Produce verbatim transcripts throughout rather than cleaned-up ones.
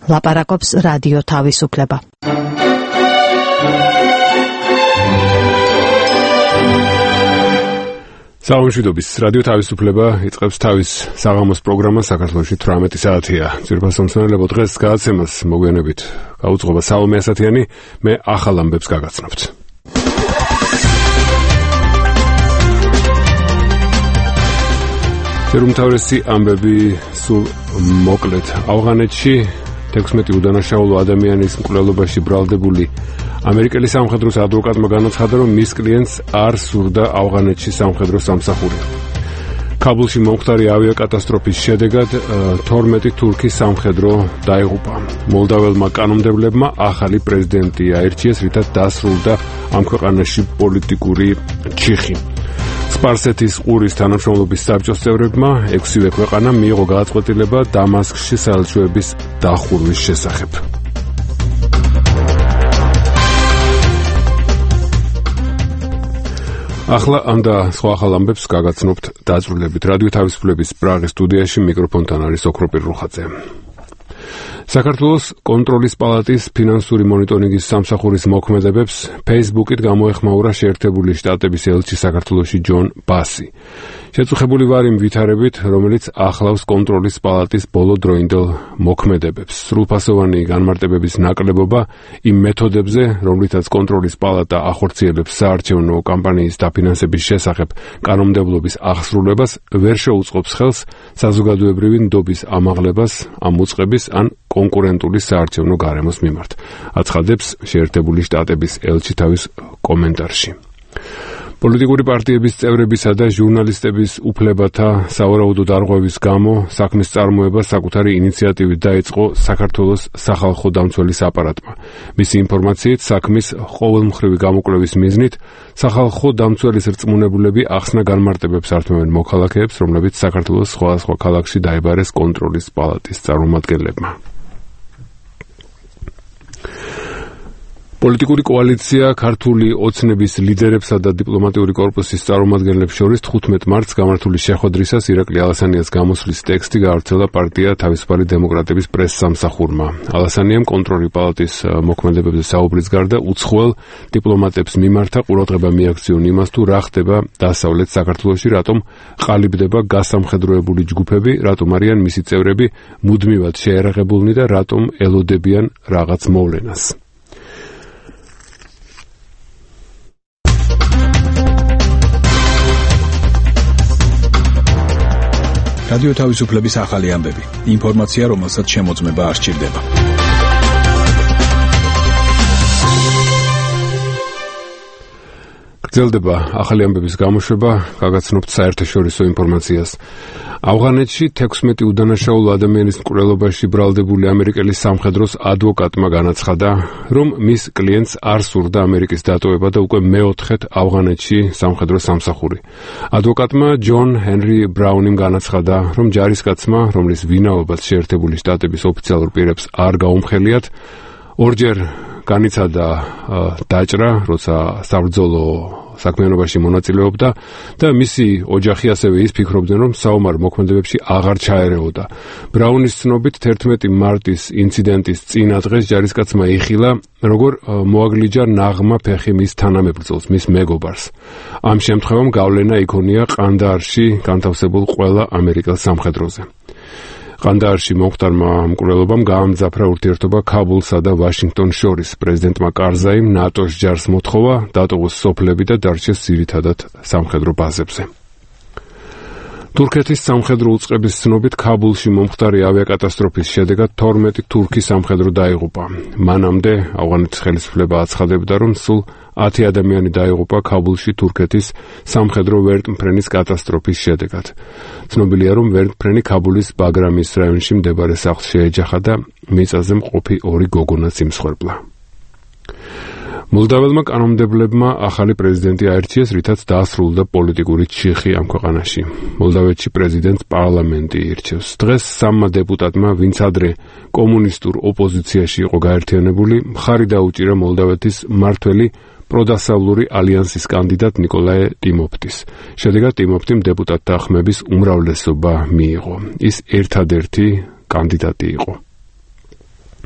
ლაპარაკობს რადიო თავისუფლება. საუბრობთ რადიო თავისუფლება იწყებს თავის საღამოს პროგრამას საქართველოში თვრამეტი საათია. ძირფასომცნელებო დღეს გადაცემას მოგვიანებით გაუძღობა საომე ასათიანი, მე ახალ ამბებს გაგაცნობთ. umთავრესი ამბები სულ მოკლედ. ავღანეთში თექვსმეტი უდანაშაულო ადამიანის მკვლელობაში ბრალდებული ამერიკელი სამხედროს ადვოკატმა განაცხადა, რომ მის კლიენტს არ სურდა ავღანეთში სამხედრო სამსახური. კაბულში მომხდარი ავიაკატასტროფის შედეგად თორმეტი თურქის სამხედრო დაიღუპა. მოლდაველმა კანონმდებლებმა ახალი პრეზიდენტი აირჩიეს, რითაც დასრულდა ამ ქვეყანაში პოლიტიკური ჩიხი. სპარსეთის ყურის თანამშრომლობის საბჭოს წევრებმა ექვსივე ქვეყანა მიიღო გადაწყვეტილება დამასკში საელჩოების დახურვის შესახებ. ახლა ამ და სხვა ახალ ამბებს გაგაცნობთ დაწვრილებით. რადიო თავისუფლების პრაღის სტუდიაში მიკროფონთან არის ოქრო პირრუხაძე. საქართველოს კონტროლის პალატის ფინანსური მონიტორინგის სამსახურის მოქმედებებს Facebook-ით გამოეხმაურა შეერთებული შტატების ელჩი საქართველოში ჯონ ბასი. შეწუხებული ვარ იმ ვითარებით, რომელიც ახლავს კონტროლის პალატის ბოლოდროინდელ მოქმედებებს. სრულფასოვანი განმარტებების ნაკლებობა იმ მეთოდებზე, რომლითაც კონტროლის პალატა ახორციელებს საარჩევნო კამპანიის დაფინანსების შესახებ კანონმდებლობის აღსრულებას, ვერ შეუწყობს ხელს საზოგადოებრივი ნდობის ამაღლებას ამ უწყების ან კონკურენტული საარჩევნო გარემოს მიმართ, აცხადებს შეერთებული შტატების ელჩი თავის კომენტარში. პოლიტიკური პარტიების წევრებისა და ჟურნალისტების უფლებათა სავარაუდო დარღვევის გამო საქმის წარმოება საკუთარი ინიციატივით დაიწყო საქართველოს სახალხო დამცველის აპარატმა. მისი ინფორმაციით, საქმის ყოველმხრივი გამოკვლევის მიზნით სახალხო დამცველის რწმუნებულები ახსნა განმარტებებს ართმევენ მოქალაქეებს, რომლებიც საქართველოს სხვადასხვა ქალაქში დაიბარეს კონტროლის პალატის წარმომადგენლებმა. პოლიტიკური კოალიცია ქართული ოცნების ლიდერებსა და დიპლომატიური კორპუსის წარმომადგენლებს შორის თხუთმეტ მარტს გამართული შეხვედრისას ირაკლი ალასანიას გამოსვლის ტექსტი გაავრცელა პარტია თავისუფალი დემოკრატების პრესსამსახურმა. ალასანიამ კონტროლის პალატის მოქმედებებზე საუბრის გარდა უცხოელ დიპლომატებს მიმართა ყურადღება მიაქციონ იმას, თუ რა ხდება დასავლეთ საქართველოში, რატომ ყალიბდება გასამხედროებული ჯგუფები, რატომ არიან მისი წევრები მუდმივად შეერაღებულნი და რატომ ელოდებიან რაღაც მოვლენას. რადიო თავისუფლების ახალი ამბები. ინფორმაცია, რომელსაც შემოწმება არ სჭირდება. გრძელდება ახალი ამბების გამოშვება, გაგაცნობთ საერთაშორისო ინფორმაციას. ავღანეთში თექვსმეტი უდანაშაულო ადამიანის მკვლელობაში ბრალდებული ამერიკელი სამხედროს ადვოკატმა განაცხადა, რომ მის კლიენტს არ სურდა ამერიკის დატოვება და უკვე მეოთხედ ავღანეთში სამხედრო სამსახური. ადვოკატმა ჯონ ჰენრი ბრაუნიმ განაცხადა, რომ ჯარისკაცმა, რომლის ვინაობას შეერთებული შტატების ოფიციალურ პირებს არ გაუმხელიათ, ორჯერ განიცადა დაჭრა, როცა საბრძოლო საქმიანობაში მონაწილეობდა და მისი ოჯახი ასევე ის ფიქრობდნენ, რომ საომარ მოქმედებებში აღარ ჩაერეოდა. ბრაუნის ცნობით თერთმეტი მარტის ინციდენტის წინა დღეს ჯარისკაცმა იხილა, როგორ მოაგლიჯა ნაღმა ფეხი მის თანამებრძოლს, მის მეგობარს. ამ შემთხვევამ გავლენა იქონია ყანდაარში განთავსებულ ყველა ამერიკელ სამხედროზე. ყანდაარში მომხდარმა მკვლელობამ გაამძაფრა ურთიერთობა ქაბულსა და ვაშინგტონს შორის. პრეზიდენტმა კარზაიმ ნატოს ჯარს მოთხოვა დატოვოს სოფლები და დარჩეს ძირითადად სამხედრო ბაზებზე. თურქეთის სამხედრო უწყების ცნობით ქაბულში მომხდარი ავიაკატასტროფის შედეგად თორმეტი თურქი სამხედრო დაიღუპა. მანამდე ავღანეთის ხელისუფლება აცხადებდა, რომ სულ ათი ადამიანი დაიღუპა ქაბულში თურქეთის სამხედრო ვერტმფრენის კატასტროფის შედეგად. ცნობილია, რომ ვერტმფრენი ქაბულის ბაგრამის რაიონში მდებარე სახლს შეეჯახა და მიწაზე მყოფი ორი გოგონაც იმსხვერპლა. მოლდაველმა კანონმდებლებმა ახალი პრეზიდენტი აირჩიეს, რითაც დაასრულდა პოლიტიკური ჩიხი ამ ქვეყანაში. მოლდავეთში პრეზიდენტს პარლამენტი ირჩევს. დღეს სამმა დეპუტატმა, ვინც ადრე კომუნისტურ ოპოზიციაში იყო გაერთიანებული, მხარი დაუჭირა მოლდავეთის მმართველი პროდასავლური ალიანსის კანდიდატ ნიკოლაე ტიმოფტის. შედეგად ტიმოფტიმ დეპუტატთა ხმების უმრავლესობა მიიღო. ის ერთადერთი კანდიდატი იყო.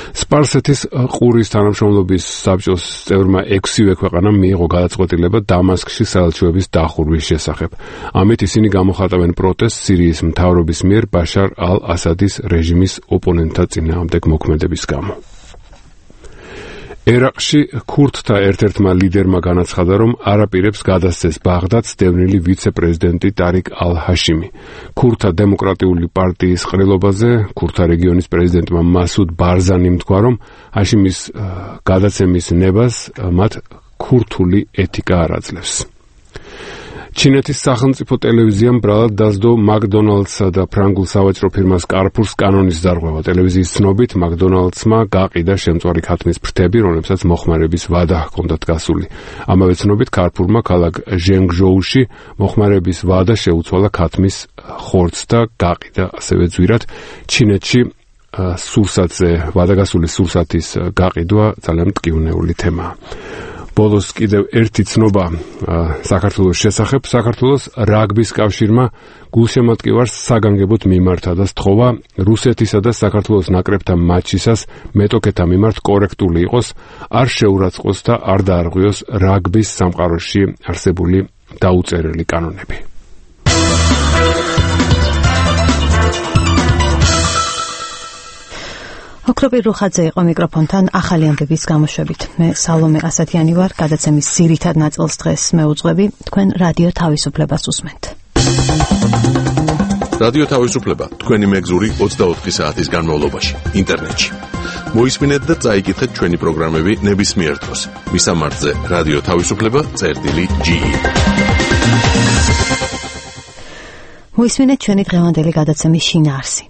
სპარსეთის ყურის თანამშრომლობის საბჭოს წევრმა ექვსივე ქვეყანამ მიიღო გადაწყვეტილება დამასკში საელჩოების დახურვის შესახებ. ამით ისინი გამოხატავენ პროტესტს სირიის მთავრობის მიერ ბაშარ ალ-ასადის რეჟიმის ოპონენტთა წინააღმდეგ მოქმედების გამო. ერაყში ქურდთა ერთ-ერთმა ლიდერმა განაცხადა, რომ არაპირებს გადასცეს ბაღდადს დევნილი ვიცე-პრეზიდენტი ტარიკ ალ-ჰაშიმი. ქურდთა დემოკრატიული პარტიის ყრილობაზე ქურდთა რეგიონის პრეზიდენტმა მასუდ ბარზანიმ თქვა, რომ ჰაშიმის გადაცემის ნებას მათ ქურთული ეთიკა არ აძლევს. ჩინეთის სახელმწიფო ტელევიზიამ ბრალად დასდო მაკდონალდსა და ფრანგულ სავაჭრო ფირმას კარფურს კანონის დარღვევა. ტელევიზიის ცნობით, მაკდონალდსმა გაყიდა შემწვარი ქათმის ფრთები, რომლებსაც მოხმარების ვადა ჰქონდათ გასული. ამავე ცნობით, კარფურმა ქალაქ ჟენგჟოუში მოხმარების ვადა შეუცვალა ქათმის ხორცს და გაყიდა ასევე ძვირად. ჩინეთში სურსათზე ვადაგასული სურსათის გაყიდვა ძალიან მტკივნეული თემაა. ბოლოს კიდევ ერთი ცნობა საქართველოს შესახებ. საქართველოს რაგბის კავშირმა გულშემატკივარს საგანგებოდ მიმართა და სთხოვა რუსეთისა და საქართველოს ნაკრებთან მატჩისას მეტოქეთა მიმართ კორექტული იყოს, არ შეურაცხყოს და არ დაარღვიოს რაგბის სამყაროში არსებული დაუწერელი კანონები. ოქროპირ რუხაძე იყო მიკროფონთან ახალი ამბების გამოშვებით. მე სალომე ასათიანი ვარ, გადაცემის ძირითად ნაწილს დღეს მეუძღვები. თქვენ რადიო თავისუფლებას უსმენთ. რადიო თავისუფლება თქვენი მეგზური ოცდაოთხი საათის განმავლობაში ინტერნეტში. მოისმინეთ და წაიკითხეთ ჩვენი პროგრამები ნებისმიერ დროს. მისამართზე რადიო თავისუფლება წერტილი ჯი. მოისმინეთ ჩვენი დღევანდელი გადაცემის შინაარსი.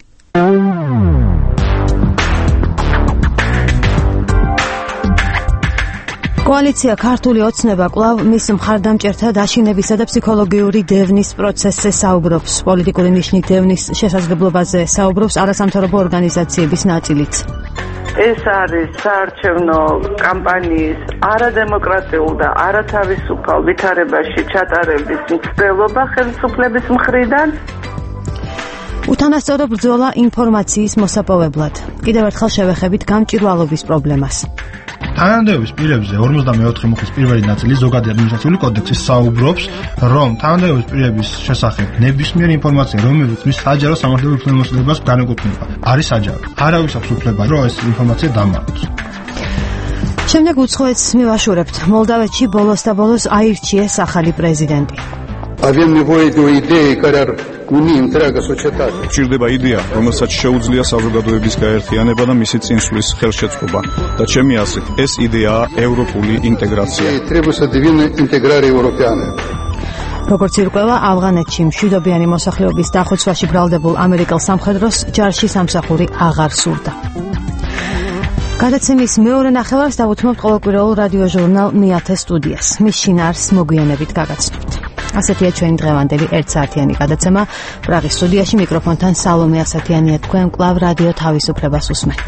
კოალიცია ქართული ოცნება კვლავ მის მხარდამჭერთა დაშინებისა და ფსიქოლოგიური დევნის პროცესზე საუბრობს. პოლიტიკური ნიშნით დევნის შესაძლებლობაზე საუბრობს არასამთავრობო ორგანიზაციების ნაწილიც. ეს არის საარჩევნო კამპანიის არადემოკრატიულ და არათავისუფალ ვითარებაში ჩატარების მცდელობა ხელისუფლების მხრიდან. უთანასწორო ბრძოლა ინფორმაციის მოსაპოვებლად. კიდევ ერთხელ შევეხებით გამჭვირვალობის პრობლემას. თანამდებობის პირებზე ორმოცდამეოთხე მუხის პირველი ნაწილი ზოგადი ადმინისტრაციული კოდექსი საუბრობს, რომ თანამდებობის პირების შესახებ ნებისმიერი ინფორმაცია, რომელიც მის საჯარო სამართლებრივ უფლებამოსილებას განეკუთვნება, არის საჯარო. არავის აქვს უფლება, რომ ეს информация დამარცხოს. შემდეგ უცხოეთს მივაშურებთ. მოლდავეთში ბოლოს და ბოლოს აირჩიეს ახალი პრეზიდენტი. Avem nevoie de o idee care ar uni întreaga societate. Ჭირდება იდეა, რომელსაც შეუძლია საზოგადოების გაერთიანება და მისი წინსვლის ხელშეწყობა. და ჩემი აზრით, ეს იდეაა ევროპული ინტეგრაცია. Trebuie să devină integrare europeană. როგორც ირკვევა, ავღანეთში მშვიდობიანი მოსახლეობის დახოცვაში ბრალდებულ ამერიკელ სამხედროს ჯარში სამსახური აღარ სურდა. გადაცემის მეორე ნახევარს დავუთმობთ ყოველკვირეულ რადიო ჟურნალ მეათე სტუდიას. მის შინაარსს მოგვიანებით გაგაცნობთ. ასეთია ჩვენი დღევანდელი ერთსაათიანი გადაცემა. პრაღის სტუდიაში მიკროფონთან სალომე ასათიანია. თქვენ კვლავ რადიო თავისუფლებას უსმენთ.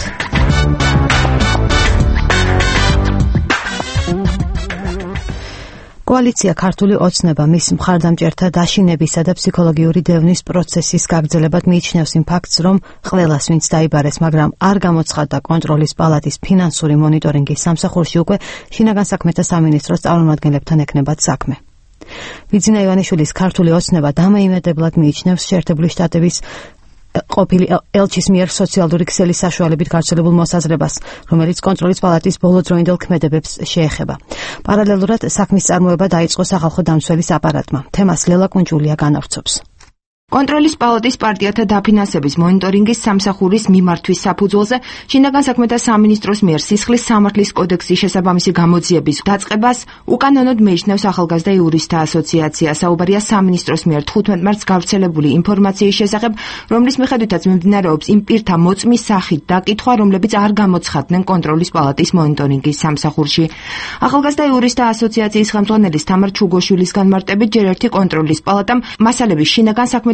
კოალიცია ქართული ოცნება მის მხარდამჭერთა დაშინებისა და ფსიქოლოგიური დევნის პროცესის გაგრძელებად მიიჩნევს იმ ფაქტს, რომ ყველას, ვინც დაიბარეს, მაგრამ არ გამოცხადდა კონტროლის პალატის ფინანსური მონიტორინგის სამსახურში, უკვე შინაგან საქმეთა სამინისტროს წარმომადგენლებთან ეკნებათ საქმე. ბიძინა ივანიშვილის ქართული ოცნება დამოიმედებლად მიიჩნევს შეერთებული შტატების ყოფილი ელჩის მიერ სოციალური ქსელის საშუალებით გავრცელებულ მოსაზრებას, რომელიც კონტროლის პალატის ბოლოდროინდელ ქმედებებს შეეხება. პარალელურად საქმის წარმოება დაიწყო სახალხო დამცველის აპარატმა. თემას ლელა კუნჯულია განავრცობს. კონტროლის პალატის პარტიათა დაფინანსების მონიტორინგის სამსახურის მიმართვის საფუძველზე შინაგან საქმეთა სამინისტროს მიერ სისხლის სამართლის კოდექსის შესაბამისი გამოძიების დაწყებას უკანონოდ მეიშნევს ახალგაზრდა იურისტთა ასოციაცია. საუბარია სამინისტროს მიერ თხუთმეტ მარტს გავრცელებული ინფორმაციის შესახებ, რომლის მიხედვითაც მიმდინარეობს იმ პირთა მოწმის სახით დაკითხვა, რომლებიც არ გამოცხადდნენ კონტროლის პალატის მონიტორინგის სამსახურში. ახალგაზრდა იურისტთა ასოციაციის ხელმძღვანელის თამარ ჩუგოშვილის განმარტებით, ჯერ ერთი კონტროლის პალატამ მასალების შინაგან საქმეთა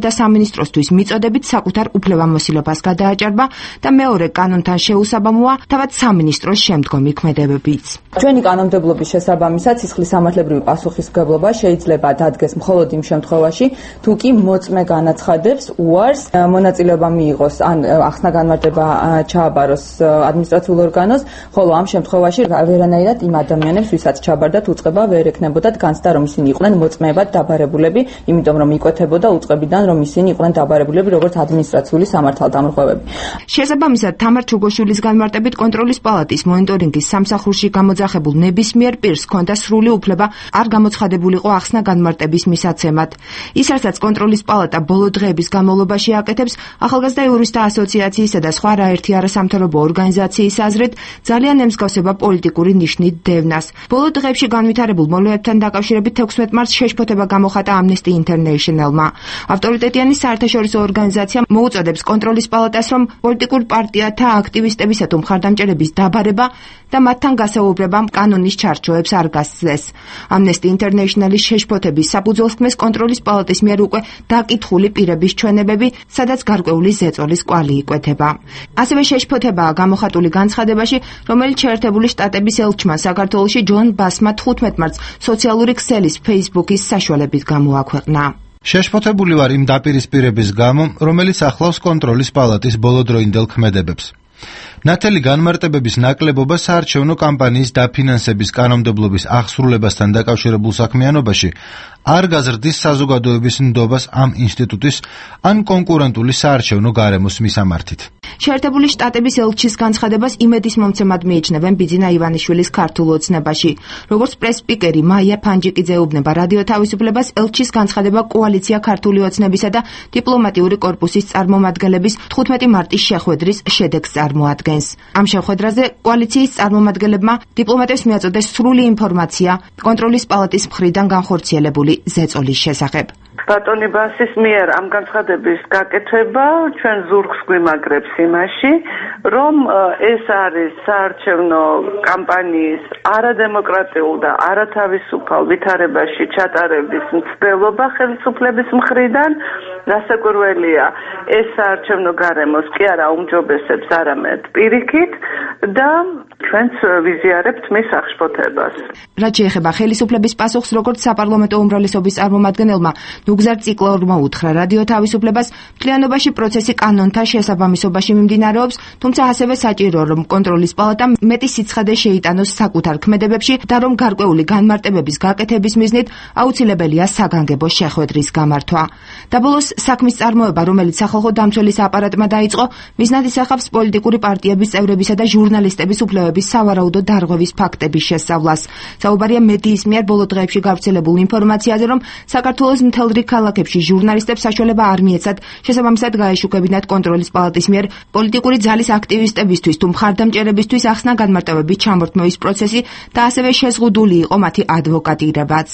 და სამინისტროსთვის მიწოდებით საკუთარ უფლებამოსილებას გადააჭარბა და მეორე კანონთან შეუსაბამოა თავად სამინისტროს შემდგომი ქმედებებიც. ჩვენი კანონმდებლობის შესაბამისად სისხლის სამართლებრივი პასუხისმგებლობა შეიძლება დადგეს მხოლოდ იმ შემთხვევაში, თუ კი მოწმე განაცხადებს უარს მონაწილეობა მიიღოს ან ახსნა განმარტება ჩააბაროს ადმინისტრაციულ ორგანოს, ხოლო ამ შემთხვევაში ვერანაირად იმ ადამიანებს, ვისაც ჩაბარდათ უწყება ვერ ექნებოდათ განცდა, რომ ისინი იყვნენ მოწმეებად დაბარებულები, იმიტომ რომ იკვეთებოდა უწყებიდან, რომ ისინი იყვნენ დაბარებულები როგორც ადმინისტრაციული სამართალდამრღვევები. შესაბამისად, თამარ ჩუგოშვილის განმარტებით კონტროლის პალატის მონიტორინგის სამსახურში გამოძახებულ ნებისმიერ პირს ჰქონდა სრული უფლება არ გამოცხადებულიყო ახსნა განმარტების მისაცემად. ის, რასაც კონტროლის პალატა ბოლო დღეების განმავლობაში აკეთებს, ახალგაზრდა იურისტთა ასოციაციისა და სხვა არაერთი არასამთავრობო ორგანიზაციის აზრით, ძალიან ემსგავსება პოლიტიკური ნიშნით დევნას. ბოლო დღეებში განვითარებულ მოვლენებთან დაკავშირებით თექვსმეტ მარტს შეშფოთება გამოხატა Amnesty International-მა. ავტორიტეტიანი საერთაშორისო ორგანიზაცია მოუწოდებს კონტროლის პალატას, რომ პოლიტიკურ პარტიათა აქტივისტებისა თუ მხარდამჭერების დაბარება და მათთან გასაუბრებამ კანონის ჩარჩოებს არ გასცეს. Amnesty International-ის შეშფოთების საფუძველს ქმნის კონტროლის პალატის მიერ უკვე დაკითხული პირების ჩვენებები, სადაც გარკვეული ზეწოლის კვალი იკვეთება. ასევე შეშფოთებაა გამოხატული განცხადებაში, რომელიც შეერთებული შტატების ელჩმა საქართველოში ჯონ ბასმა თხუთმეტ მარტს სოციალური ქსელის Facebook-ის საშუალებით გამოაქვეყნა. შეშფოთებული ვარ იმ დაპირისპირების გამო, რომელიც ახლავს კონტროლის პალატის ბოლოდროინდელ ქმედებებს. ნათელი განმარტებების ნაკლებობა საარჩევნო კამპანიის დაფინანსების კანონმდებლობის აღსრულებასთან დაკავშირებულ საქმიანობაში არ გაზრდის საზოგადოების ნდობას ამ ინსტიტუტის ან კონკურენტული საარჩევნო გარემოს მისამართით. შეერთებული შტატების ელჩის განცხადებას იმედის მომცემად მიიჩნევენ ბიძინა ივანიშვილის ქართულ ოცნებაში. როგორც პრეს-სპიკერი მაია ფანჯიკიძე ეუბნება რადიო თავისუფლებას, ელჩის განცხადება კოალიცია ქართული ოცნებისა და დიპლომატიური კორპუსის წარმომადგენლების თხუთმეტი მარტის შეხვედრის შედეგს წარმოადგენს. ამ შეხვედრაზე კოალიციის წარმომადგენლებმა დიპლომატებს მიაწოდეს სრული ინფორმაცია კონტროლის პალატის მხრიდან განხორციელებული ზეწოლის შესახებ. ბატონი ბასის მიერ ამ განცხადების გაკეთება ჩვენ ზურგს გვიმაგრებს იმაში, რომ ეს არის საარჩევნო კამპანიის არადემოკრატიულ და არათავისუფალ ვითარებაში ჩატარების მცდელობა ხელისუფლების მხრიდან, რასაკვირველია, ეს საარჩევნო გარემოს კი არა უმჯობესებს, არამედ პირიქით და ჩვენც ვიზიარებთ მის აღშფოთებას. რაც შეეხება ხელისუფლების პასუხს, როგორც საპარლამენტო უმრავლესობის წარმომადგენელმა ნუგზარ ციკლორმა უთხრა რადიო თავისუფლებას, მთლიანობაში პროცესი კანონთან შესაბამისობაში მიმდინარეობს, თუმცა ასევე საჭიროა, რომ კონტროლის პალატამ მეტი სიცხადე შეიტანოს საკუთარ ქმედებებში და რომ გარკვეული განმარტებების გაკეთების მიზნით აუცილებელია საგანგებო შეხვედრის გამართვა. და ბოლოს საქმის წარმოება, რომელიც სახალხო დამცველის აპარატმა დაიწყო, მიზნად ისახავს პოლიტიკური პარტიების წევრებისა და ჟურნალისტების უფლებების სავარაუდო დარღვევის ფაქტების შესწავლას. საუბარია მედიის მიერ ბოლო დღეებში გავრცელებულ ინფორმაციაზე, რომ საქართველოს მთელ რიგ ქალაქებში ჟურნალისტებს საშუალება არ მიეცათ შესაბამისად გაეშუქებინათ კონტროლის პალატის მიერ პოლიტიკური ძალის აქტივისტებისთვის თუ მხარდამჭერებისთვის ახსნა განმარტებების ჩამორთმევის პროცესი და ასევე შეზღუდული იყო მათი ადვოკატირებაც.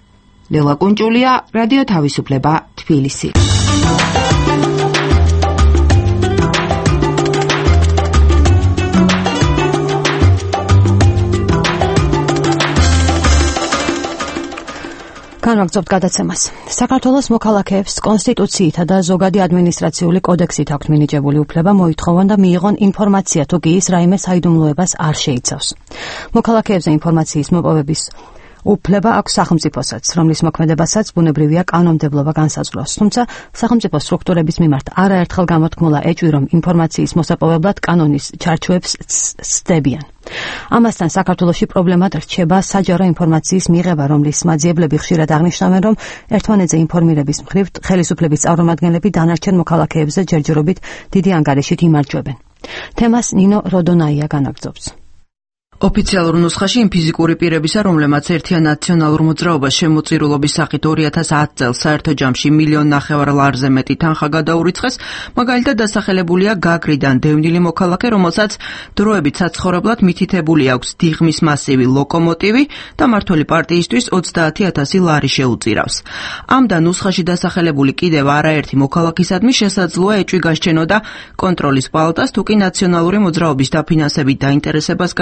ლელა კუნჭულია, რადიო თავისუფლება, თბილისი. განვაგრძობთ გადაცემას. საქართველოს მოქალაქეებს კონსტიტუციითა და ზოგადი ადმინისტრაციული კოდექსით აქვთ მინიჭებული უფლება მოითხოვონ და მიიღონ ინფორმაცია, თუ კი ის რაიმე საიდუმლოებას არ შეიცავს. მოქალაქეებზე ინფორმაციის მოპოვების უფლება აქვს სახელმწიფოსაც, რომლის მოქმედებასაც ბუნებრივია კანონმდებლობა განსაზღვროს. თუმცა სახელმწიფო სტრუქტურების მიმართ არაერთხელ გამოთქმულა ეჭვი, რომ ინფორმაციის მოსაპოვებლად კანონის ჩარჩოებს სდებიან. ამასთან საქართველოში პრობლემად რჩება საჯარო ინფორმაციის მიღება, რომლის მაძიებლები ხშირად აღნიშნავენ, რომ ერთმანეთზე ინფორმირების მხრივ ხელისუფლების წარმომადგენლები დანარჩენ მოქალაქეებზე ჯერჯერობით დიდი ანგარიშით იმარჯვებენ. თემას ნინო როდონაია განაგრძობს. ოფიციალურ ნუსხაში იმ ფიზიკური პირებისა, რომლებმაც ერთიან ნაციონალურ მოძრაობას შემოწირულობის სახით ორი ათას ათი წელს საერთო ჯამში მილიონ ნახევარ ლარზე მეტი თანხა გადაურიცხეს, მაგალითად დასახელებულია გაგრიდან დევნილი მოქალაქე, რომელსაც დროებით საცხოვრებლად მითითებული აქვს დიღმის მასივი ლოკომოტივი და მართველი პარტიისთვის ოცდაათი ათასი ლარი შეუწირავს. ამ და ნუსხაში დასახელებული კიდევ არაერთი მოქალაქისადმი შესაძლოა ეჭვი გასჩენოდა კონტროლის პალატას, თუ კი ნაციონალური მოძრაობის დაფინანსებით დაინტერესებას გადაწყვეტდა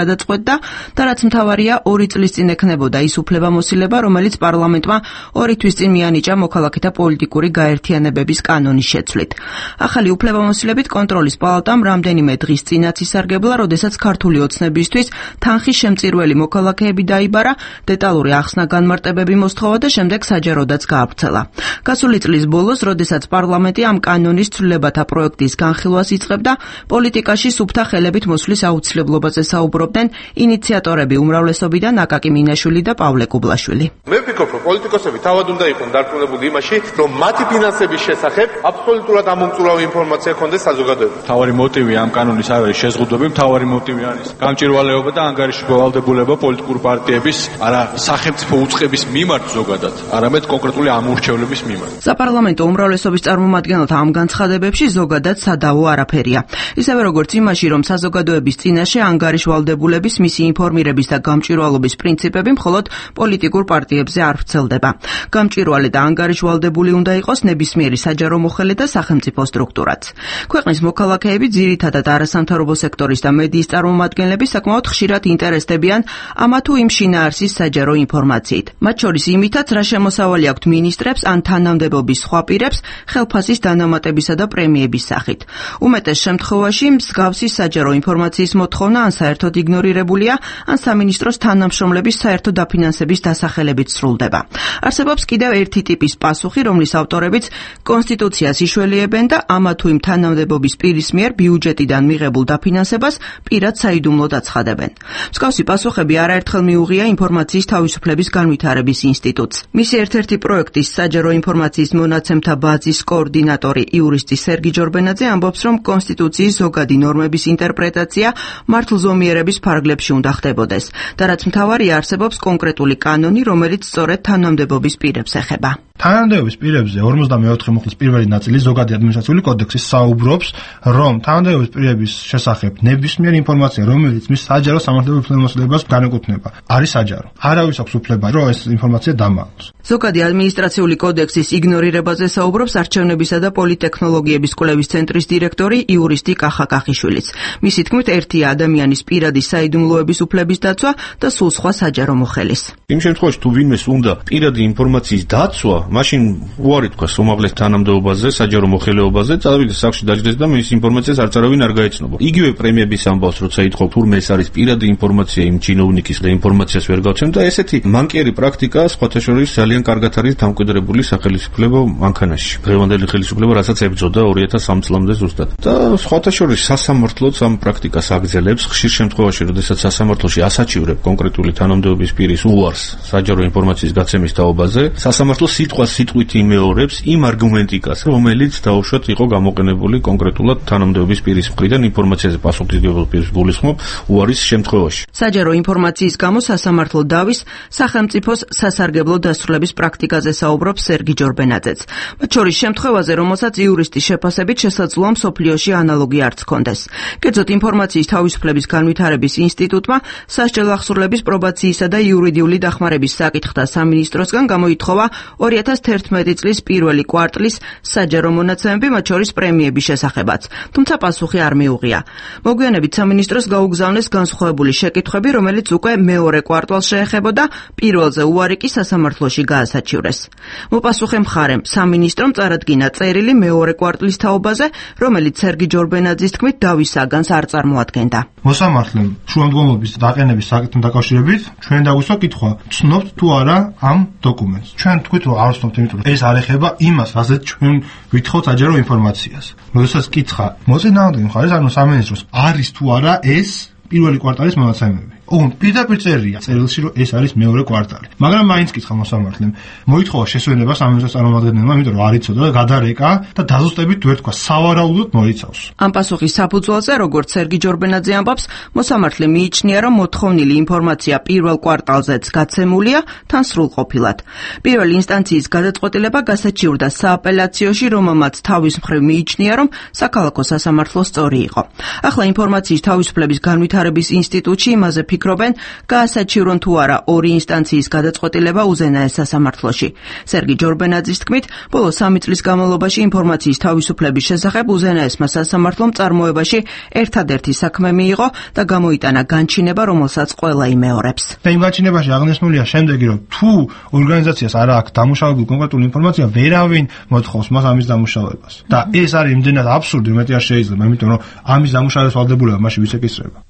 იწევდა და რაც მთავარია, ორი წლის წინ ექნებოდა ის უფლებამოსილება, რომელიც პარლამენტმა ორი თვის წინ მიანიჭა მოქალაქეთა პოლიტიკური გაერთიანებების კანონის შეცვლით. ახალი უფლებამოსილებით კონტროლის პალატამ რამდენიმე დღის წინაც ისარგებლა, როდესაც ქართული ოცნებისთვის თანხის შემწირველი მოქალაქეები დაიბარა, დეტალური ახსნა-განმარტებები მოსთხოვა და შემდეგ საჯაროდაც გაავრცელა. გასული წლის ბოლოს, როდესაც პარლამენტი ამ კანონის ცვლილებათა პროექტის განხილვას იწყებდა, პოლიტიკაში სუფთა ხელებით მოსვლის აუცილებლობაზე საუბრობდნენ ინიციატორები უმრავლესობიდან აკაკი მინაშვილი და პავლე კუბლაშვილი. მე ვფიქრობ, რომ პოლიტიკოსები თავად უნდა იყვნენ დარწმუნებული იმაში, რომ მათი ფინანსების შესახებ აბსოლუტურად ამომწურავი ინფორმაცია ჰქონდეს საზოგადოებას. მთავარი მოტივი ამ კანონის არ არის შეზღუდვები, მთავარი მოტივი არის გამჭვირვალეობა და ანგარიშში ვალდებულება პოლიტიკური პარტიების არა სახელმწიფო უწყების მიმართ ზოგადად, არამედ კონკრეტული ამორჩევლების მიმართ. საპარლამენტო უმრავლესობის წარმომადგენელთა ამ განცხადებებში ზოგადად სადავო არაფერია. ისევე როგორც იმაში, რომ საზოგადოების წინაშე ანგარიშვალდებულების, მისი ინფორმირების და გამჭვირვალობის პრინციპები მხოლოდ პოლიტიკურ პარტიებზე არ ვრცელდება. გამჭვირვალე და ანგარიშვალდებული უნდა იყოს ნებისმიერი საჯარო მოხელე და სახელმწიფო სტრუქტურაც. ქვეყნის მოქალაქეები, ძირითადად არასამთავრობო სექტორის და მედიის წარმომადგენლები საკმაოდ ხშირად ინტერესდებიან ამა თუ იმ შინაარსის საჯარო ინფორმაციით. მათ შორის იმითაც, რა შემოსავალი აქვთ მინისტრებს ან თანამდებობის სხვა პირებს ხელფასის დანამატებისა და პრემიების სახით. უმეტეს შემთხვევაში მსგავსი საჯარო ინფორმაციის მოთხოვნა ან საერთოდ იგნორირებულია, ან სამინისტროს თანამშრომლების საერთო დაფინანსების დასახელებით სრულდება. არსებობს კიდევ ერთი ტიპის პასუხი, რომლის ავტორებიც კონსტიტუციას იშველიებენ და ამა თუ იმ თანამდებობის პირის მიერ ბიუჯეტიდან მიღებულ დაფინანსებას პირად საიდუმლოდ აცხადებენ. მსგავსი პასუხები არაერთხელ მიუღია ინფორმაციის თავისუფლების განვითარების ინსტიტუტს. მისი ერთ-ერთი პროექტის საჯარო ინფორმაციის მონაცემთა ბაზის კოორდინატორი იურისტი სერგი ჯორბენაძე ამბობს, რომ კონსტიტუციის ზოგადი ნორმების ინტერპრეტაცია მართლზომიერების ფარგლებში უნდა ხდებოდეს და რაც მთავარია, არსებობს კონკრეტული კანონი, რომელიც სწორედ თანამდებობის პირებს ეხება. თანამდებობის პირებზე ორმოცდამეოთხე მუხლის პირველი ნაწილი ზოგადი ადმინისტრაციული კოდექსის საუბრობს, რომ თანამდებობის პირების შესახებ ნებისმიერი ინფორმაცია, რომელიც მის საჯარო სამართლებრივ უფლებამოსილებას განეკუთვნება, არის საჯარო. არავის აქვს უფლება, რომ ეს ინფორმაცია დამალოს. ზოგადი ადმინისტრაციული კოდექსის იგნორირებაზე საუბრობს არჩევნებისა და პოლიტექნოლოგიების კვლევის ცენტრის დირექტორი იურისტი კახა კახიშვილიც. მისი თქმით, ერთია ადამიანის პირადი საიდუმლოების უფლების დაცვა და სულ სხვა საჯარო მოხელის. იმ შემთხვევაში, თუ ვინმეს უნდა პირადი ინფორმაციის დაცვა, მაშინ უარი თქვას უმაღლეს თანამდებობაზე, საჯარო მოხელეობაზე, წავიდეს სახლში დაჯდეს და მის ინფორმაციას არც არავინ არ გაეცნობა. იგივე პრემიების ამბავს, როცა ითხოვ, თურმე ეს არის პირადი ინფორმაცია იმ ჩინოვნიკის და ინფორმაციას ვერ გავცემ და ესეთი მანკიერი პრაქტიკა სხვათა შორის ძალიან კარგად არის დამკვიდრებული სახელმწიფო მანქანაში. დღევანდელი ხელისუფლება რასაც ებრძოდა ორი ათას სამ წლამდე ზუსტად. და სხვათა შორის სასამართლოც ამ პრაქტიკას აგრძელებს. ხშირ შემთხვევაში, როდესაც სასამართლოში ასაჩივრებ კონკრეტული თანამდებობის პირის უარს საჯარო ინფორმაციის გაცემის თაობაზე, სასამართლო სიტყვას სიტყვით იმეორებს იმ არგუმენტიკას, რომელიც დაუშვათ იყო გამოყენებული კონკრეტულად თანამდებობის პირის მხრიდან ინფორმაციაზე პასუხისმგებელ პირს გულისხმობ უარის შემთხვევაში. საჯარო ინფორმაციის გამო სასამართლო დავის სახელმწიფოს სასარგებლო დასრულების პრაქტიკაზე საუბრობს სერგი ჯორბენაძეც. მათ შორის შემთხვევაზე, რომელსაც იურისტის შეფასებით შესაძლოა მსოფლიოში ანალოგი არც ჰქონდეს. კერძოდ ინფორმაციის თავისუფლების განვითარების ინსტიტუტმა სასჯელ ახსურლების პრობაციისა და იურიდიული დახმარების საკითხთა სამინისტროსგან გამოითხოვა ორი ათას თერთმეტი წლის პირველი კვარტლის საჯარო მონაცემები, მათ შორის პრემიების შესახებაც, თუმცა პასუხი არ მიუღია. მოგვიანებით სამინისტროს გაუგზავნეს განსხვავებული შეკითხვები, რომელიც უკვე მეორე კვარტალს შეეხებოდა, პირველზე უარი კი სასამართლოში გაასაჩივრეს. მოპასუხე მხარემ სამინისტრომ წარადგინა წერილი მეორე კვარტლის თაობაზე, რომელიც სერგი ჯორბენაძის თქმით დავის საგანს არ წარმოადგენდა. მოსამართლემ შუამდგომლობის დაყენების საკითხთან დაკავშირებით ჩვენ დაგვისვა კითხვა, ცნობთ თუ არა ამ დოკუმენტს. ჩვენ თქვით, რომ არ ვცნობთ, იმიტომ რომ ეს არ ეხება იმას, რასაც ჩვენ ვითხოვთ საჯარო ინფორმაციას. როდესაც კითხა მოწინააღმდეგე მხარეს, ანუ სამინისტროს, არის თუ არა ეს პირველი კვარტალის მონაცემები. ოღონდ პირდაპირ წერია წერილში, რომ ეს არის მეორე კვარტალი. მაგრამ მაინც კითხა მოსამართლემ, მოითხოვა შესვენება სამინისტროს წარმომადგენელმა, იმიტომ რომ არ იცოდა და გადარეკა და დაზუსტებით ვერ თქვა, სავარაუდოდ მოიცავს. ამ პასუხის საფუძველზე, როგორც სერგი ჯორბენაძე ამბობს, მოსამართლე მიიჩნია, რომ მოთხოვნილი ინფორმაცია პირველ კვარტალზეც გაცემულია თან სრულყოფილად. პირველი ინსტანციის გადაწყვეტილება გასაჩივრდა სააპელაციოში, რომელმაც თავის მხრივ მიიჩნია, რომ საქალაქო სასამართლო სწორი იყო. ახლა ინფორმაციის თავისუფლების განვითარების ინსტიტუტში იმაზე ფიქრობენ, გაასაჩივრონ თუ არა ორი ინსტანციის გადაწყვეტილება უზენაეს სასამართლოში. სერგი ჯორბენაძის თქმით, ბოლო სამი წლის განმავლობაში ინფორმაციის თავისუფლების შესახებ უზენაესმა სასამართლომ წარმოებაში ერთადერთი საქმე მიიღო და გამოიტანა განჩინება, რომელსაც ყველა იმეორებს. და იმ განჩინებაში აღნიშნულია შემდეგი, რომ თუ ორგანიზაციას არ აქვს დამუშავებული კონკრეტული ინფორმაცია, ვერავინ მოთხოვს მას ამის დამუშავებას. და ეს არის იმდენად აბსურდი, მეტი არ შეიძლება, იმიტომ რომ ამის დამუშავების ვალდებულება მაშინ ვის ეკისრება.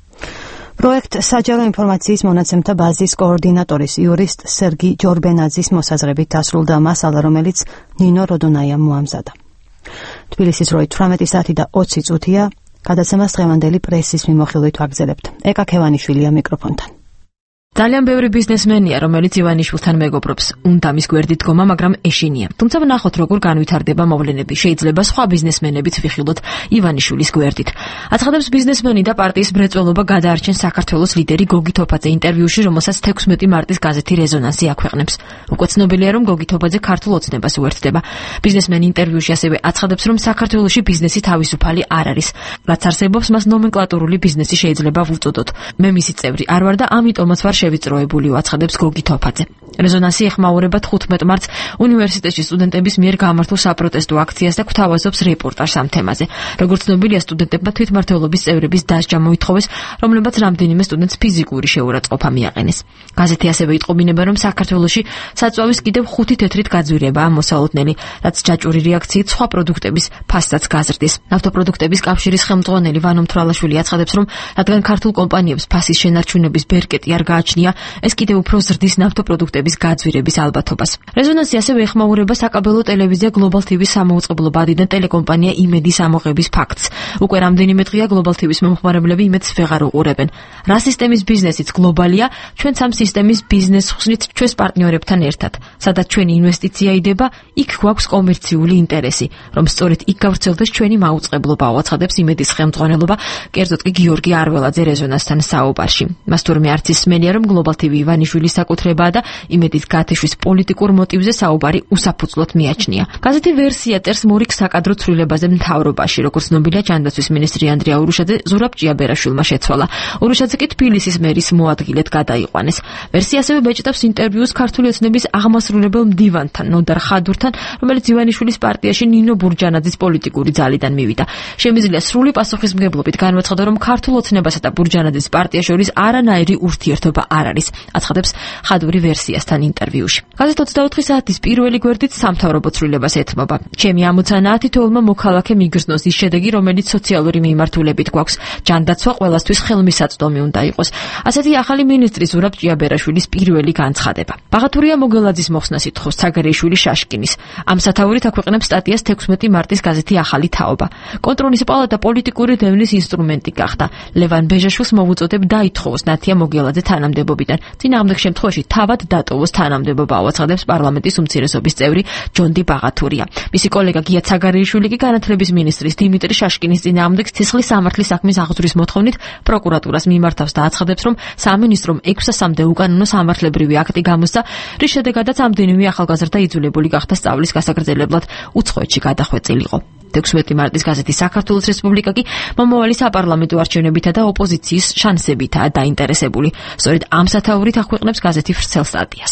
პროექტ საჯარო ინფორმაციის მონაცემთა ბაზის კოორდინატორის იურისტ სერგი ჯორბენაძის მოსაზრებით დასრულდა მასალა, რომელიც ნინო როდონაიამ მოამზადა. თბილისის როი თვრამეტი საათი და ოცი წუთია, გადაცემას დღევანდელი პრესის მიმოხილვით ვაგრძელებთ. ეკა ქევანიშვილია მიკროფონთან. ძალიან ბევრი ბიზნესმენია, რომელიც ივანიშვილთან მეგობრობს. უნდა მის გვერდით დგომა, მაგრამ ეშინია. თუმცა ვნახოთ, როგორ განვითარდება მოვლენები. შეიძლება სხვა ბიზნესმენებიც ვიხილოთ ივანიშვილის გვერდით. აცხადებს ბიზნესმენი და პარტიის მრეწველობა გადაარჩენს საქართველოს ლიდერი გოგი თოფაძე ინტერვიუში, რომელსაც თექვსმეტი მარტის გაზეთი რეზონანსი აქვეყნებს. უკვე ცნობილია, რომ გოგი თოფაძე ქართულ ოცნებას უერთდება. ბიზნესმენი ინტერვიუში ასევე აცხადებს, რომ საქართველოში ბიზნესი თავისუფალი არ არის. რაც არსებობს, მას ნომენკლატურული ბიზნესი შეიძლება ვუწოდოთ. მე მისი წევრი არ ვარ და ამიტომაც ვარ შევიწროებული, აცხადებს გოგი თოფაძე. რეზონანსი ეხმაურება თხუთმეტ მარტს უნივერსიტეტში სტუდენტების მიერ გამართულ საპროტესტო აქციას და გვთავაზობს რეპორტაჟს ამ თემაზე. როგორც ცნობილია, სტუდენტებმა თვითმმართველობის წევრების დასჯა მოითხოვეს, რომლებაც რამდენიმე სტუდენტს ფიზიკური შეურაცხყოფა მიაყენეს. გაზეთი ასევე იტყობინება, რომ საქართველოში საწვავის კიდევ ხუთი თეთრით გაძვირებაა მოსალოდნელი, რაც ჯაჭვური რეაქციით სხვა პროდუქტების ფასსაც გაზრდის. ნავთობპროდუქტების კავშირის ხელმძღვანელი ვანო მთვრალაშვილი აცხადებს, რომ რადგან ქართულ კომპანიებს ფასის შენარჩუნების ბერკეტი არ გააჩნია, ეს კიდევ უფრო ზრდის ნავთობპროდუქტების გაძვირების ალბათობას. რეზონანსი ასევე ეხმაურება საკაბელო ტელევიზია გლობალ ტივის სამოუწყებლო ბადიდან ტელეკომპანია იმედის ამოღების ფაქტს. უკვე რამდენიმე დღეა გლობალ ტივის მომხმარებლები იმედს ვეღარ უყურებენ. რა სისტემის ბიზნესიც გლობალია, ჩვენც ამ სისტემის ბიზნესს ხსნით ჩვენს პარტნიორებთან ერთად. სადაც ჩვენი ინვესტიცია იდება, იქ გვაქვს კომერციული ინტერესი, რომ სწორედ იქ გავრცელდეს ჩვენი მაუწყებლობა, აცხადებს იმედის ხელმძღვანელობა, კერძოდ კი გიორგი არველაძე რეზონანსთან საუბარში. მას თურმე არც ისმენია, რომ გლობალ ტივი ივანიშვილის საკუთრებაა და იმედით გათიშვის პოლიტიკურ მოტივზე საუბარი უსაფუძვლოდ მიაჩნია. გაზეთი ვერსია წერს მორიგ საკადრო ცვლილებაზე მთავრობაში, როგორც ცნობილია, ჯანდაცვის მინისტრი ანდრია ურუშაძე ზურაბ ჭიაბერაშვილმა შეცვალა. ურუშაძე კი თბილისის მერის მოადგილედ გადაიყვანეს. ვერსია ასევე ბეჭდავს ინტერვიუს ქართული ოცნების აღმასრულებელ მდივანთან, ნოდარ ხადურთან, რომელიც ივანიშვილის პარტიაში ნინო ბურჯანაძის პოლიტიკური ძალიდან მივიდა. შემიძლია სრული პასუხისმგებლობით განვაცხადო, რომ ქართულ ოცნებასა და ბურჯანაძის პარტიას შორის არანაირი ურთიერთობა არ არის, აცხადებს ხადური ვერსიასთან ინტერვიუში. გაზეთ ოცდაოთხი საათის პირველი გვერდით სამთავრობო ცვლილებას ეთმობა. ჩემი ამოცანაა თითოეულმა მოქალაქე მიგრძნოს ის შედეგი, რომელიც სოციალური მიმართულებით გვაქვს. ჯანდაცვა ყველასთვის ხელმისაწვდომი უნდა იყოს. ასეთი ახალი მინისტრი ზურაბ ჭიაბერაშვილის პირველი განცხადება. ბაღათურია მოგელაძის მოხსნას ითხოვს ცაგარეიშვილი შაშკინის. ამ სათაურით აქვეყნებს სტატიას თექვსმეტი მარტის გაზეთი ახალი თაობა. კონტროლის პალატა პოლიტიკური დევნის ინსტრუმენტი გახდა. ლევან ბეჟაშვილს მოვუწოდებ დაითხოვოს ნათია მოგელაძე თანამდებობიდან. წინააღმდეგ შემთხვევაში თავად დატოვოს თანამდებობა, აცხადებს პარლამენტის უმცირესობის წევრი ჯონდი ბაღათურია. მისი კოლეგა გია ცაგარეიშვილი კი განათლების მინისტრის დიმიტრი შაშკინის წინააღმდეგ ციხლის სამართლის საქმის აღძვრის მოთხოვნით პროკურატურას მიმართავს და აცხადებს, რომ სამინისტრომ ექვსასამდე უკანონო სამართლებრივი აქტი გამოსცა, რის შედეგადაც ამდენივე ახალგაზრდა იძულებული გახდა სწავლის გასაგრძელებლად უცხოეთში გადახვეწილიყო. თექვსმეტი მარტის გაზეთი საქართველოს რესპუბლიკა კი მომავალი საპარლამენტო არჩევნებითა და ოპოზიციის შანსებითაა დაინტერესებული. სწორედ ამ სათაურით აქვეყნებს გაზეთი ვრცელ სტატიას.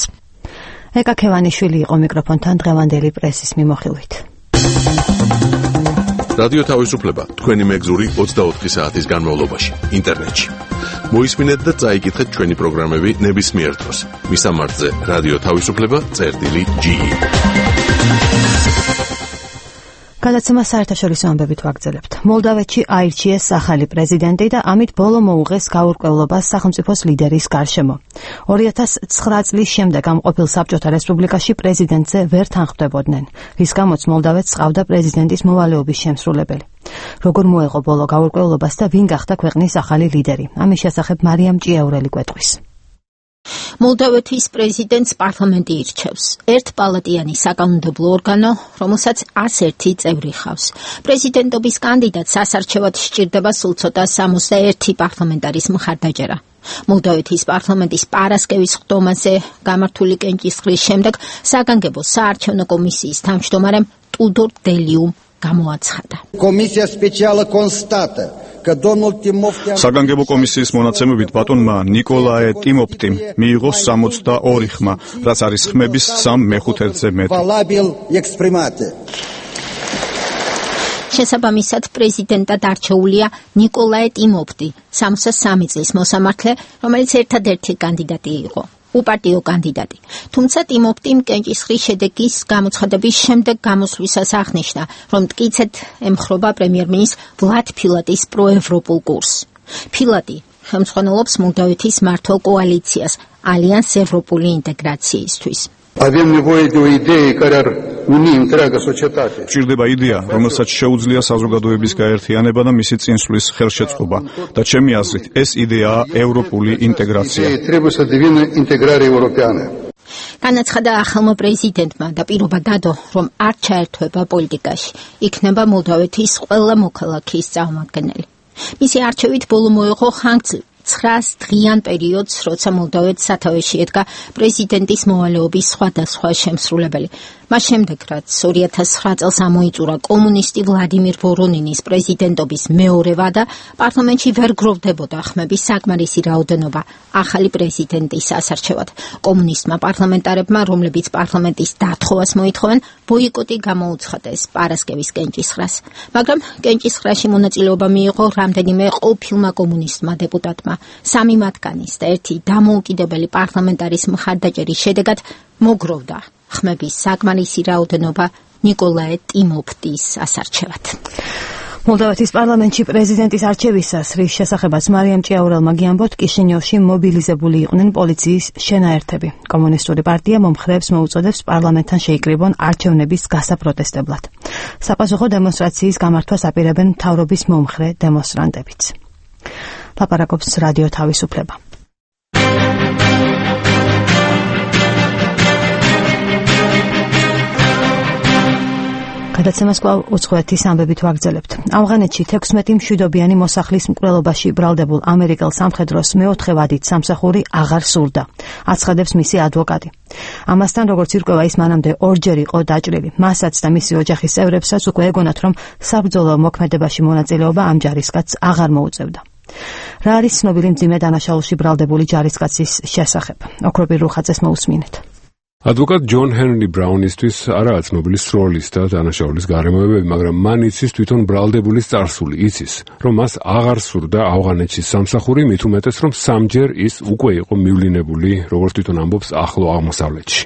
ეკა ქევანიშვილი იყო მიკროფონთან დღევანდელი პრესის მიმოხილვით. რადიო თავისუფლება თქვენი მეგზური ოცდაოთხი საათის განმავლობაში ინტერნეტში. მოისმინეთ და წაიკითხეთ ჩვენი პროგრამები ნებისმიერ დროს. მისამართზე რადიო თავისუფლება წერტილი ჯი. გადაცემა საერთაშორისო ამბებით ვაგრძელებთ. მოლდავეთში აირჩიეს ახალი პრეზიდენტი და ამით ბოლო მოუღეს გაურკვევლობას სახელმწიფოს ლიდერის გარშემო. ორი ათას ცხრა წლის შემდეგ ამ ყოფილ საბჭოთა რესპუბლიკაში პრეზიდენტზე ვერ თანხმდებოდნენ, რის გამოც მოლდავეთს ჰყავდა პრეზიდენტის მოვალეობის შემსრულებელი. როგორ მოეღო ბოლო გაურკვევლობას და ვინ გახდა ქვეყნის ახალი ლიდერი? ამის შესახებ მარიამ ჭიაურელი გვეტყვის. მოლდავეთის პრეზიდენტს პარლამენტი ირჩევს. ერთპალატიანი საკანონმდებლო ორგანო, რომელსაც ას ერთი წევრი ჰყავს. პრეზიდენტობის კანდიდატს სასარჩევად სჭირდება სულ ცოტა სამოცდაერთი პარლამენტარის მხარდაჭერა. მოლდავეთის პარლამენტის პარასკევის ხდომაზე გამართული კენჭისყრის შემდეგ საგანგებო საარჩევნო კომისიის თავმჯდომარემ ტუდორ დელიუმ გამოაცხადა. Comisia specială constată საგანგებო კომისიის მონაცემებით ბატონმა ნიკოლაე ტიმოპტიმ მიიღო სამოცდაორი ხმა, რაც არის ხმების სამ მეხუთედზე მეტი. შესაბამისად პრეზიდენტად არჩეულია ნიკოლაე ტიმოპტი, სამოცდა სამი წლის მოსამართლე, რომელიც ერთადერთი კანდიდატი იყო. უპარტიო კანდიდატი. თუმცა ტიმოპტიმ კენჭისყრის შედეგის გამოცხადების შემდეგ გამოსვლისას აღნიშნა, რომ მტკიცედ ემხრობა პრემიერ-მინისტრ ვლად ფილატის პროევროპულ კურსს. ფილატი ხელმძღვანელობს მოლდოვეთის მმართველ კოალიციას ალიანს ევროპული ინტეგრაციისთვის. ჭირდება იდეა, რომელსაც შეუძლია საზოგადოების გაერთიანება და მისი წინსვლის ხელშეწყობა და ჩემი აზრით ეს იდეაა ევროპული ინტეგრაცია. განაცხადა ახალმა პრეზიდენტმა და პირობა დადო, რომ არ ჩაერთვება პოლიტიკაში, იქნება მოლდოვეთის ყველა მოქალაქის წარმომადგენელი. მისი არჩევით ბოლო მოეღო ხანგრძლივ ცხრას დღიან პერიოდს, როცა მოლდოვეთს სათავეში ედგა პრეზიდენტის მოვალეობის სხვადასხვა შემსრულებელი. მას შემდეგ, რაც ორი ათას ცხრა წელს ამოიწურა კომუნისტი ვლადიმირ ვორონინის პრეზიდენტობის მეორე ვადა, პარლამენტში ვერ გროვდებოდა ხმების საკმარისი რაოდენობა ახალი პრეზიდენტის ასარჩევად. კომუნისტმა პარლამენტარებმა, რომლებიც პარლამენტის დათხოვას მოითხოვენ, ბოიკოტი გამოუცხადეს პარასკევის კენჭისყრას. მაგრამ კენჭისყრაში მონაწილეობა მიიღო რამდენიმე ყოფილმა კომუნისტმა დეპუტატმა. სამი მათგანის და ერთი დამოუკიდებელი პარლამენტარის მხარდაჭერის შედეგად მოგროვდა ხმების საკმარისი რაოდენობა ნიკოლაე ტიმოპტის ასარჩევად. მოლდოვეთის პარლამენტში პრეზიდენტის არჩევისას, რის შესახებაც მარიამ ჭიაურელმა გიამბოთ, კიშინიოვში მობილიზებული იყვნენ პოლიციის შენაერთები. კომუნისტური პარტია მომხრეებს მოუწოდებს პარლამენტთან შეიკრიბონ არჩევნების გასაპროტესტებლად. საპასუხო დემონსტრაციის გამართვას აპირებენ მთავრობის მომხრე დემონსტრანტებიც. ლაპარაკობს რადიო თავისუფლება. გადაცემას კვლავ უცხოეთის ამბებით ვაგრძელებთ. ავღანეთში თექვსმეტი მშვიდობიანი მოსახლის მკვლელობაში ბრალდებულ ამერიკელ სამხედროს მეოთხე ვადით სამსახური აღარ სურდა, აცხადებს მისი ადვოკატი. ამასთან, როგორც ირკვევა, ის მანამდე ორჯერ იყო დაჭრილი. მასაც და მისი ოჯახის წევრებსაც უკვე ეგონათ, რომ საბრძოლო მოქმედებაში მონაწილეობა ამ ჯარისკაცს აღარ მოუწევდა. რა არის ცნობილი მძიმე დანაშაულში ბრალდებული ჯარისკაცის შესახებ? ოქროპირ რუხაძეს მოусმინეთ. ადვოკატ ჯონ ჰენრი ბრაუნისთვის არაა ცნობილი სროლის და დანაშაულის გარემოებები, მაგრამ მან იცის თვითონ ბრალდებულის წარსული, იცის, რომ მას აღარ სურდა ავღანეთში სამსახური, მით უმეტეს, რომ სამჯერ ის უკვე იყო მივლინებული, როგორც თვითონ ამბობს, ახლო აღმოსავლეთში.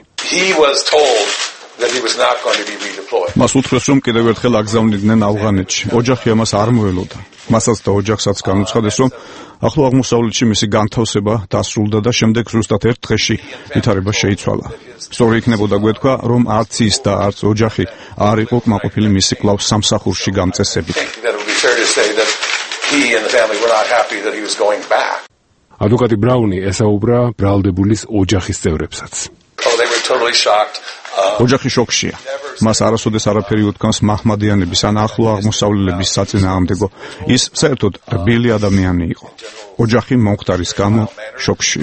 მას უთხრეს, რომ კიდევ ერთხელ აგზავნიდნენ ავღანეთში. ოჯახი ამას არ მოელოდა. მასაც და ოჯახსაც განუცხადეს, რომ ახლო აღმოსავლეთში მისი განთავსება დასრულდა და შემდეგ ზუსტად ერთ დღეში ვითარება შეიცვალა. სწორი იქნებოდა გვეთქვა, რომ არც ის და არც ოჯახი არ იყო კმაყოფილი მისი კვლავ სამსახურში გამწესებით. ადვოკატი ბრაუნი ესაუბრა ბრალდებულის ოჯახის წევრებსაც. ოჯახი შოკშია. მას არასოდეს არაფერი უთქვამს მაჰმადიანების ან ახლო აღმოსავლელების საწინააღმდეგო. ის საერთოდ რბილი ადამიანი იყო. ოჯახი მომხდარის გამო შოკშია.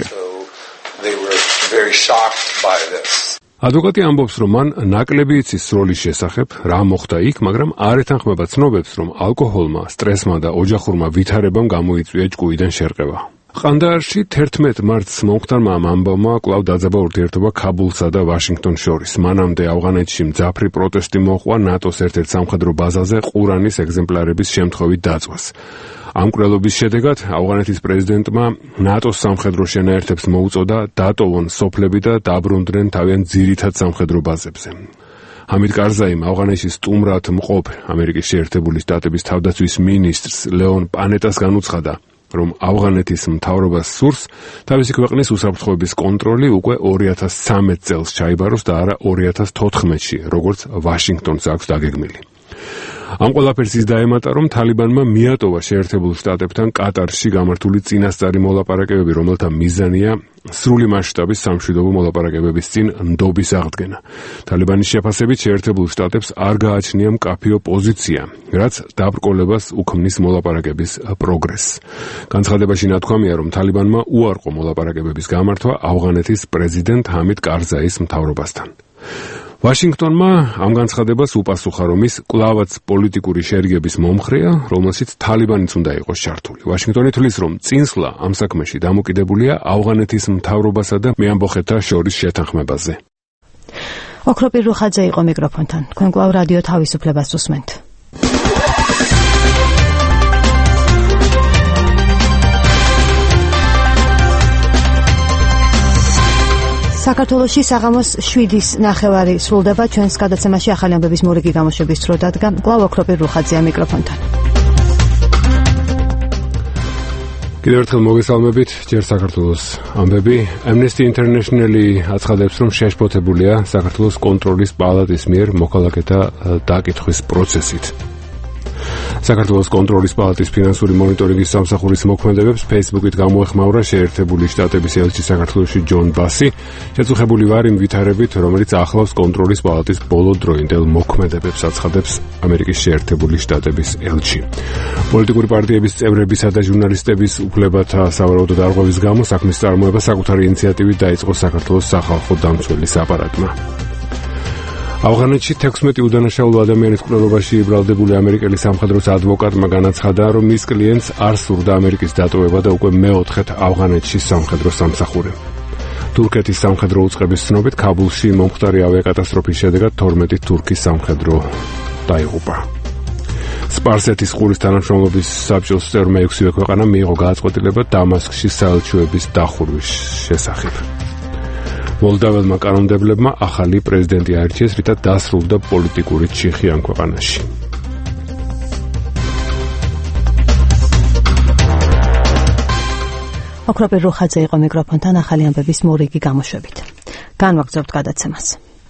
ადვოკატი ამბობს, რომ მან ნაკლები იცის სროლის შესახებ, რა მოხდა იქ, მაგრამ არ ეთანხმება ცნობებს, რომ ალკოჰოლმა, სტრესმა და ოჯახურმა ვითარებამ გამოიწვია ჭკუიდან შერყევა. ყანდაარში თერთმეტ მარტს მომხდარმა ამ ამბავმა კვლავ დაძაბა ურთიერთობა ქაბულსა და ვაშინგტონს შორის. მანამდე ავღანეთში მძაფრი პროტესტი მოჰყვა ნატოს ერთ-ერთ სამხედრო ბაზაზე ყურანის ეგზემპლარების შემთხვევით დაწვას. ამ მკვლელობის შედეგად ავღანეთის პრეზიდენტმა ნატოს სამხედრო შენაერთებს მოუწოდა დატოვონ სოფლები და დაბრუნდნენ თავიანთ ძირითად სამხედრო ბაზებზე. ჰამიდ კარზაიმ ავღანეთში სტუმრად მყოფ ამერიკის შეერთებული შტატების თავდაცვის მინისტრს ლეონ პანეტას განუცხადა, რომ ავღანეთის მთავრობას სურს თავისი ქვეყნის უსაფრთხოების კონტროლი უკვე ორი ათას ცხრამეტ წელს ჩაიბაროს და არა ორი ათას თოთხმეტში, როგორც ვაშინგტონს აქვს დაგეგმილი. ამ ყველაფერს ის დაემატა, რომ თალიბანმა მიატოვა შეერთებულ შტატებთან კატარში გამართული წინასწარი მოლაპარაკებები, რომელთა მიზანია სრული მასშტაბის სამშვიდობო მოლაპარაკებების წინ ნდობის აღდგენა. თალიბანის შეფასებით შეერთებულ შტატებს არ გააჩნია მკაფიო პოზიცია, რაც დაბრკოლებას უქმნის მოლაპარაკების პროგრესს. განცხადებაში ნათქვამია, რომ თალიბანმა უარყო მოლაპარაკებების გამართვა ავღანეთის პრეზიდენტ ჰამიდ კარზაის მთავრობასთან. ვაშინგტონმა ამ განცხადებას უპასუხა, რომ ის კვლავაც პოლიტიკური შერიგების მომხრეა, რომელშიც თალიბანიც უნდა იყოს ჩართული. ვაშინგტონი თვლის, რომ წინსვლა ამ საქმეში დამოკიდებულია ავღანეთის მთავრობასა და მეამბოხეთთა შორის შეთანხმებაზე. ოქროპირ რუხაძე იყო მიკროფონთან. თქვენ კვლავ რადიო თავისუფლებას უსმენთ. საქართველოში საღამოს შვიდის ნახევარი სრულდება. ჩვენს გადაცემაში ახალი ამბების მორიგი გამოშვების დრო დადგა. კვლავ ოქროპირ რუხაძეა მიკროფონთან. კიდევ ერთხელ მოგესალმებით, ჯერ საქართველოს ამბები. Amnesty International-ი აცხადებს, რომ შეშფოთებულია საქართველოს კონტროლის პალატის მიერ მოქალაქეთა დაკითხვის პროცესით. საქართველოს კონტროლის პალატის ფინანსური მონიტორინგის სამსახურის მოქმედებებს Facebook-ით გამოეხმაურა შეერთებული შტატების ელჩი საქართველოში ჯონ ბასი. შეწუხებული ვარ იმ ვითარებით, რომელიც ახლავს კონტროლის პალატის ბოლოდროინდელ მოქმედებებს, აცხადებს ამერიკის შეერთებული შტატების ელჩი. პოლიტიკური პარტიების წევრებისა და ჟურნალისტების უფლებათა სავარაუდო დარღვევის გამო საქმის წარმოება საკუთარი ინიციატივით დაიწყო საქართველოს სახალხო დამცველის აპარატმა. ავღანეთში თექვსმეტი უდანაშაულო ადამიანის მკვლელობაში იბრალდებული ამერიკელი სამხედრო ადვოკატმა განაცხადა, რომ მის კლიენტს არ სურდა ამერიკის დატოვება და უკვე მეოთხედ ავღანეთში სამხედრო სამსახური. თურქეთის სამხედრო უწყების ცნობით, ქაბულში მომხდარი ავიაკატასტროფის შედეგად თორმეტი თურქის სამხედრო დაიღუპა. სპარსეთის ყურის თანამშრომლობის საბჭოს წევრმა ექვსივე ქვეყანა მიიღო გადაწყვეტილება დამასკში საელჩოების დახურვის შესახებ. მოლდაველმა კანონმდებლებმა ახალი პრეზიდენტი აირჩიეს, რითაც დასრულდა პოლიტიკური ჩიხი ამ ქვეყანაში. ოქროპირ რუხაძე იყო მიკროფონთან ახალი ამბების მორიგი გამოშვებით. განვაგრძობთ გადაცემას.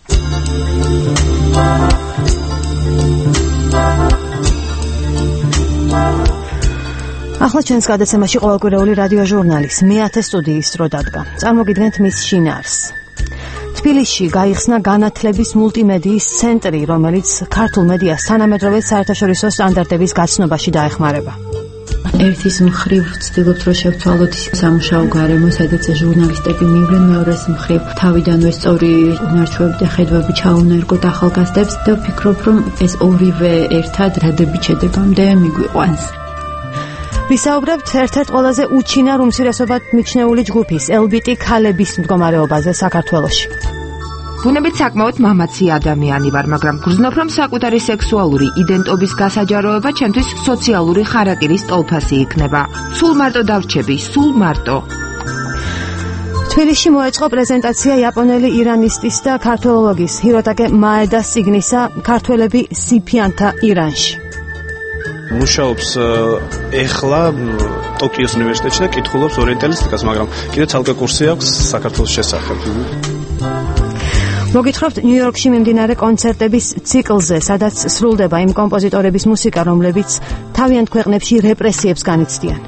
ახლა ჩვენს გადაცემაში ყოველკვირეული რადიო ჟურნალის მეათე სტუდიის დრო დადგა. წარმოგიდგენთ მის შინაარსს. თბილისში გაიხსნა განათლების მულტიმედიის ცენტრი, რომელიც ქართულ მედიას თანამედროვე საერთაშორისო სტანდარტების გაცნობაში დაეხმარება. ერთის მხრივ ვცდილობთ, რომ შევცვალოთ სამუშაო გარემო, სადაც ჟურნალისტები მივლენ, მეორეს მხრივ თავიდანვე სწორი უნარჩვები და ხედვები ჩაუნერგოთ ახალგაზრდებს და ვფიქრობ, რომ ეს ორივე ერთად რადებით შედეგამდე მიგვიყვანს. ვისაუბრებთ ერთ-ერთ ყველაზე უჩინარ უმცირესობად მიჩნეული ჯგუფის ელ ბი ტი ქალების მდგომარეობაზე საქართველოში. ბუნებით საკმაოდ მამაცი ადამიანი ვარ, მაგრამ გრძნობ, რომ საკუთარი სექსუალური იდენტობის გასაჯაროება ჩემთვის სოციალური ხარაკირის ტოლფასი იქნება. სულ მარტო დავრჩები, სულ მარტო. თბილისში მოეწყო პრეზენტაცია იაპონელი ირანისტის და ქართველოლოგის ჰიროტაკე მაედას წიგნისა „ქართველები სიფიანთა ირანში“. მუშაობს ეხლა ტოკიოს უნივერსიტეტში და კითხულობს ორიენტალისტიკას, მაგრამ კიდევ ცალკე კურსი აქვს საქართველოს შესახებ. მოგითხრობთ ნიუ-იორკში მიმდინარე კონცერტების ციკლზე, სადაც სრულდება იმ კომპოზიტორების მუსიკა, რომლებიც თავიანთ ქვეყნებში რეპრესიებს განიცდიან.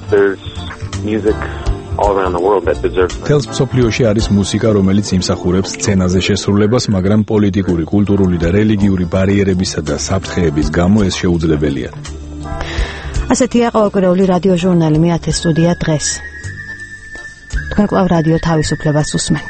თელს მსოფლიოში არის მუსიკა, რომელიც იმსახურებს სცენაზე შესრულებას, მაგრამ პოლიტიკური, კულტურული და რელიგიური ბარიერებისა და საფრთხეების გამო ეს შეუძლებელია. ასეთია ყოველკვირეული რადიო ჟურნალი მეათე სტუდია დღეს. თქვენ კვლავ რადიო თავისუფლებას უსმენთ.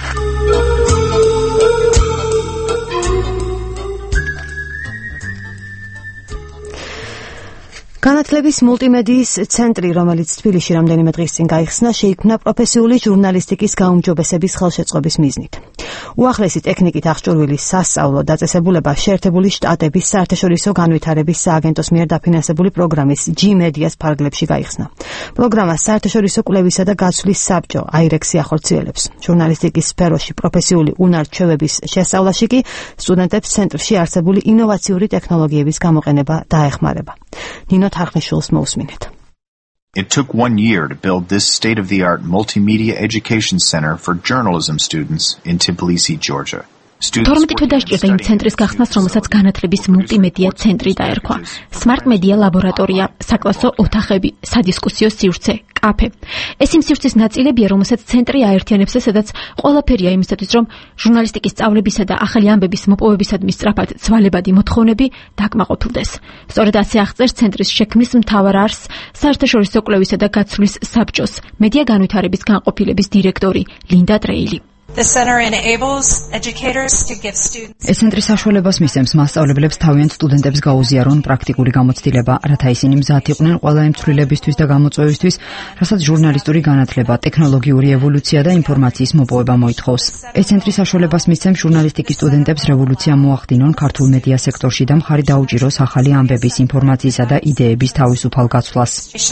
განათლების მულტიმედიის ცენტრი, რომელიც თბილისში რამდენიმე დღის წინ გაიხსნა, შეიქმნა პროფესიული ჟურნალისტიკის გაუმჯობესების ხელშეწყობის მიზნით. უახლესი ტექნიკით აღჭურვილი სასწავლო დაწესებულება შეერთებული შტატების საერთაშორისო განვითარების სააგენტოს მიერ დაფინანსებული პროგრამის ჯი მედიას ფარგლებში გაიხსნა. პროგრამას საერთაშორისო კვლევისა და გაცვლის საბჭო აირექსი ახორციელებს. ჟურნალისტიკის სფეროში პროფესიული უნარ-ჩვევების შესწავლაში კი სტუდენტებს ცენტრში არსებული ინოვაციური ტექნოლოგიების გამოყენება დაეხმარება. ნინო თარხნიშვილს მოусმინეთ. It took one year to build this state-of-the-art multimedia education center for journalism students in Tbilisi, Georgia. თორმეტი თვე დასჭირდა იმ ცენტრის გახსნას, რომელსაც განათლების მულტიმედია ცენტრი დაერქვა. Smart Media ლაბორატორია, საკლასო ოთახები, სადისკუსიო სივრცე, კაფე. ეს იმ სივრცის ნაწილებია, რომელსაც ცენტრი აერთიანებს და სადაც ყველაფერია იმისათვის, რომ ჟურნალისტიკის სწავლებისა და ახალი ამბების მოპოვებისადმი სწრაფად ცვალებადი მოთხოვნები დაკმაყოფილდეს. სწორედ ასე აღწერს ცენტრის შექმნის მთავარ არსს საერთაშორისო კვლევისა და გაცვლის საბჭოს მედია განვითარების განყოფილების დირექტორი ლინდა ტრეილი. The center enables educators to give students ეს ცენტრი საშუალებას მისცემს მასწავლებლებს თავიანთ სტუდენტებს გაუზიარონ პრაქტიკული გამოცდილება, რათა ისინი მზად იყვნენ ყველა იმ ცვლილებისთვის და გამოწვევისთვის, რასაც ჟურნალისტური განათლება, ტექნოლოგიური ევოლუცია და ინფორმაციის მოპოვება მოითხოვს. ეს ცენტრი საშუალებას მისცემს ჟურნალისტიკის სტუდენტებს რევოლუცია მოახდინონ ქართულ მედია სექტორში და მხარი დაუჭიროს ახალი ამბების, ინფორმაციისა და იდეების თავისუფალ გაცვლას.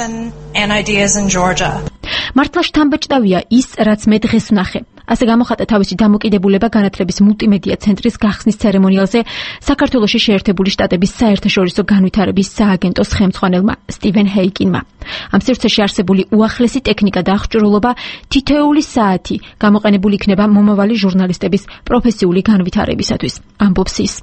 მართლა შთამბეჭდავია ის, რაც მე დღეს ვნახე. ასე გამოხატა თავისი დამოკიდებულება განათლების მულტიმედია ცენტრის გახსნის ცერემონიალზე საქართველოში შეერთებული შტატების საერთაშორისო განვითარების სააგენტოს ხელმძღვანელმა სტივენ ჰეიკინმა. ამ სივრცეში არსებული უახლესი ტექნიკა და აღჭურვილობა თითოეული საათი გამოყენებული იქნება მომავალი ჟურნალისტების პროფესიული განვითარებისათვის. ამბობს ის.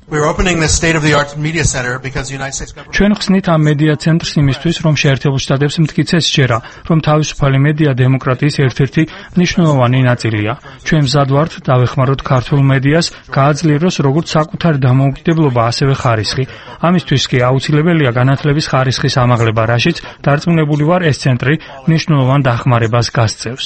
ჩვენ ხსნით ამ მედია ცენტრს იმისთვის, რომ შეერთებულ შტატებს მტკიცეს სჯერა, რომ თავისუფალი მედია დემოკრატიის ერთ-ერთი მნიშვნელოვანი ნაწილია. ჩვენ მზად ვართ დავეხმაროთ ქართულ მედიას, გააძლიეროს როგორც საკუთარი დამოუკიდებლობა, ასევე ხარისხი. ამისთვის კი აუცილებელია განათლების ხარისხის ამაღლება, რაშიც დარწმუნებული ვარ, ეს ცენტრი მნიშვნელოვან დახმარებას გასწევს.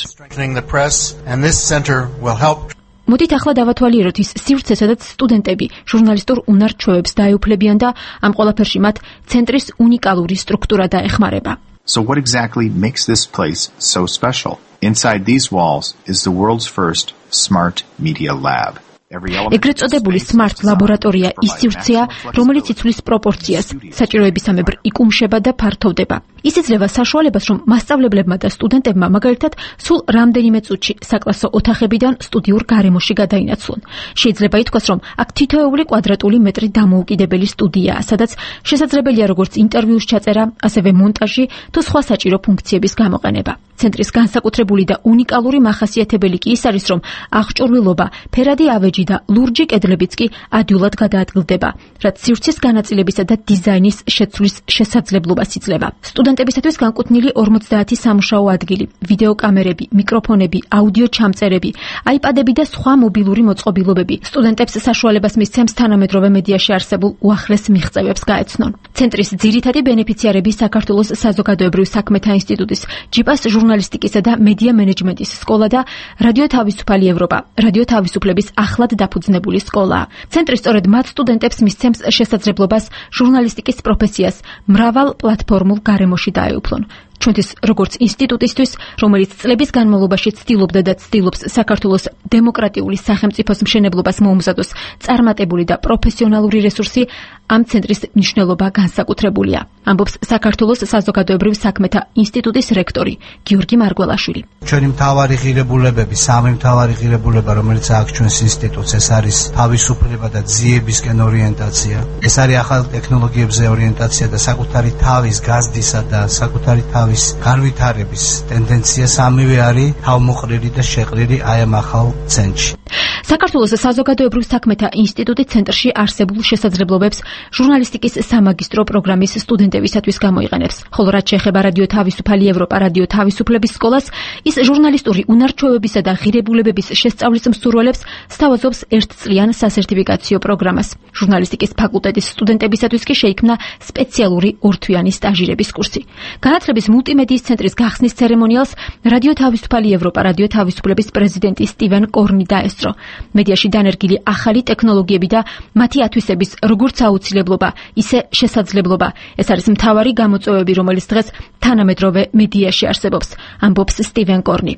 მოდით ახლა დავათვალიეროთ ის სივრცე, სადაც სტუდენტები ჟურნალისტურ უნარ-ჩვევებს დაეუფლებიან და ამ ყველაფერში მათ ცენტრის უნიკალური სტრუქტურა დაეხმარება. So what exactly makes this place so special? Inside these walls is the world's first smart media lab. ეგრეთ წოდებული smart ლაბორატორია ის სივრცეა, რომელიც იცვლის პროპორციას, საჭიროებისამებრ იკუმშება და ფართოვდება. ის იძლევა საშუალებას, რომ მასწავლებლებმა და სტუდენტებმა მაგალითად სულ რამდენიმე წუთში საკლასო ოთახებიდან სტუდიურ გარემოში გადაინაცვლონ. შეიძლება ითქვას, რომ აქ თითოეული კვადრატული მეტრი დამოუკიდებელი სტუდიაა, სადაც შესაძლებელია როგორც ინტერვიუს ჩაწერა, ასევე მონტაჟი თუ სხვა საჭირო ფუნქციების გამოყენება. ცენტრის განსაკუთრებული და უნიკალური მახასიათებელი კი ის არის, რომ აღჭურვილობა, ფერადი ავეჯი და ლურჯი კედლებიც კი ადვილად გადაადგილდება, რაც სივრცის განაწილებისა და დიზაინის შეცვლის შესაძლებლობას იძლევა. სტუდენტებისათვის განკუთვნილი ორმოცდაათი სამუშაო ადგილი, ვიდეო კამერები, მიკროფონები, აუდიო ჩამწერები, აიპადები და სხვა მობილური მოწყობილობები სტუდენტებს საშუალებას მისცემს თანამედროვე მედიაში არსებულ უახლეს მიღწევებს გაეცნონ. ცენტრის ძირითადი ბენეფიციარები საქართველოს საზოგადოებრივ საქმეთა ინსტიტუტის, ჯიპას ჟურნალისტიკისა და მედია მენეჯმენტის სკოლა და რადიო თავისუფალი ევროპა, რადიო თავისუფლების ახლად დაფუძნებული სკოლაა. ცენტრი სწორედ მათ სტუდენტებს მისცემს შესაძლებლობას ჟურნალისტიკის პროფესიას მრავალ პლატფორმულ გარემოში დაეუფლონ. ჩვენთვის როგორც ინსტიტუტისთვის, რომელიც წლების განმავლობაში ცდილობდა და ცდილობს საქართველოს დემოკრატიული სახელმწიფოს მშენებლობას მოუმზადოს წარმატებული და პროფესიონალური რესურსი, ამ ცენტრის მნიშვნელობა განსაკუთრებულია. ამბობს საქართველოს საზოგადოებრივ საქმეთა ინსტიტუტის რექტორი გიორგი მარგველაშვილი. ჩვენი მთავარი ღირებულებები, სამი მთავარი ღირებულება, რომელიც აქვს ჩვენს ინსტიტუტს, ეს არის თავისუფლება და ძიებისკენ ორიენტაცია. ეს არის ახალ ტექნოლოგიებზე ორიენტაცია და საკუთარი თავის გაზრდისა და საკუთარი თავის განვითარების ტენდენცია სამივე არის თავმოყრილი და შეყრილი აი ამ ახალ ცენტრში. საქართველოს საზოგადოებრივ საქმეთა ინსტიტუტის ცენტრში არსებულ შესაძლებლობებს ჟურნალისტიკის სამაგისტრო პროგრამის სტუდენტებისათვის გამოიყენებს. ხოლო რაც შეეხება რადიო თავისუფალი ევროპა, რადიო თავისუფლების სკოლას, ის ჟურნალისტური უნარ-ჩვევებისა და ღირებულებების შესწავლის მსურველებს სთავაზობს ერთწლიან სასერტიფიკაციო პროგრამას. ჟურნალისტიკის ფაკულტეტის სტუდენტებისათვის კი შეიქმნა სპეციალური ორთვიანი სტაჟირების კურსი. განათლების მულტიმედიის ცენტრის გახსნის ცერემონიალს რადიო თავისუფალი ევროპა, რადიო თავისუფლების პრეზიდენტი სტივენ კორნი დაესწრო. მედიაში დანერგილი ახალი ტექნოლოგიები და მათი ათვისების როგორც აუცილებლობა, ისე შესაძლებლობა. ეს არის მთავარი გამოწვევები, რომელიც დღეს თანამედროვე მედიაში არსებობს, ამბობს სტივენ კორნი.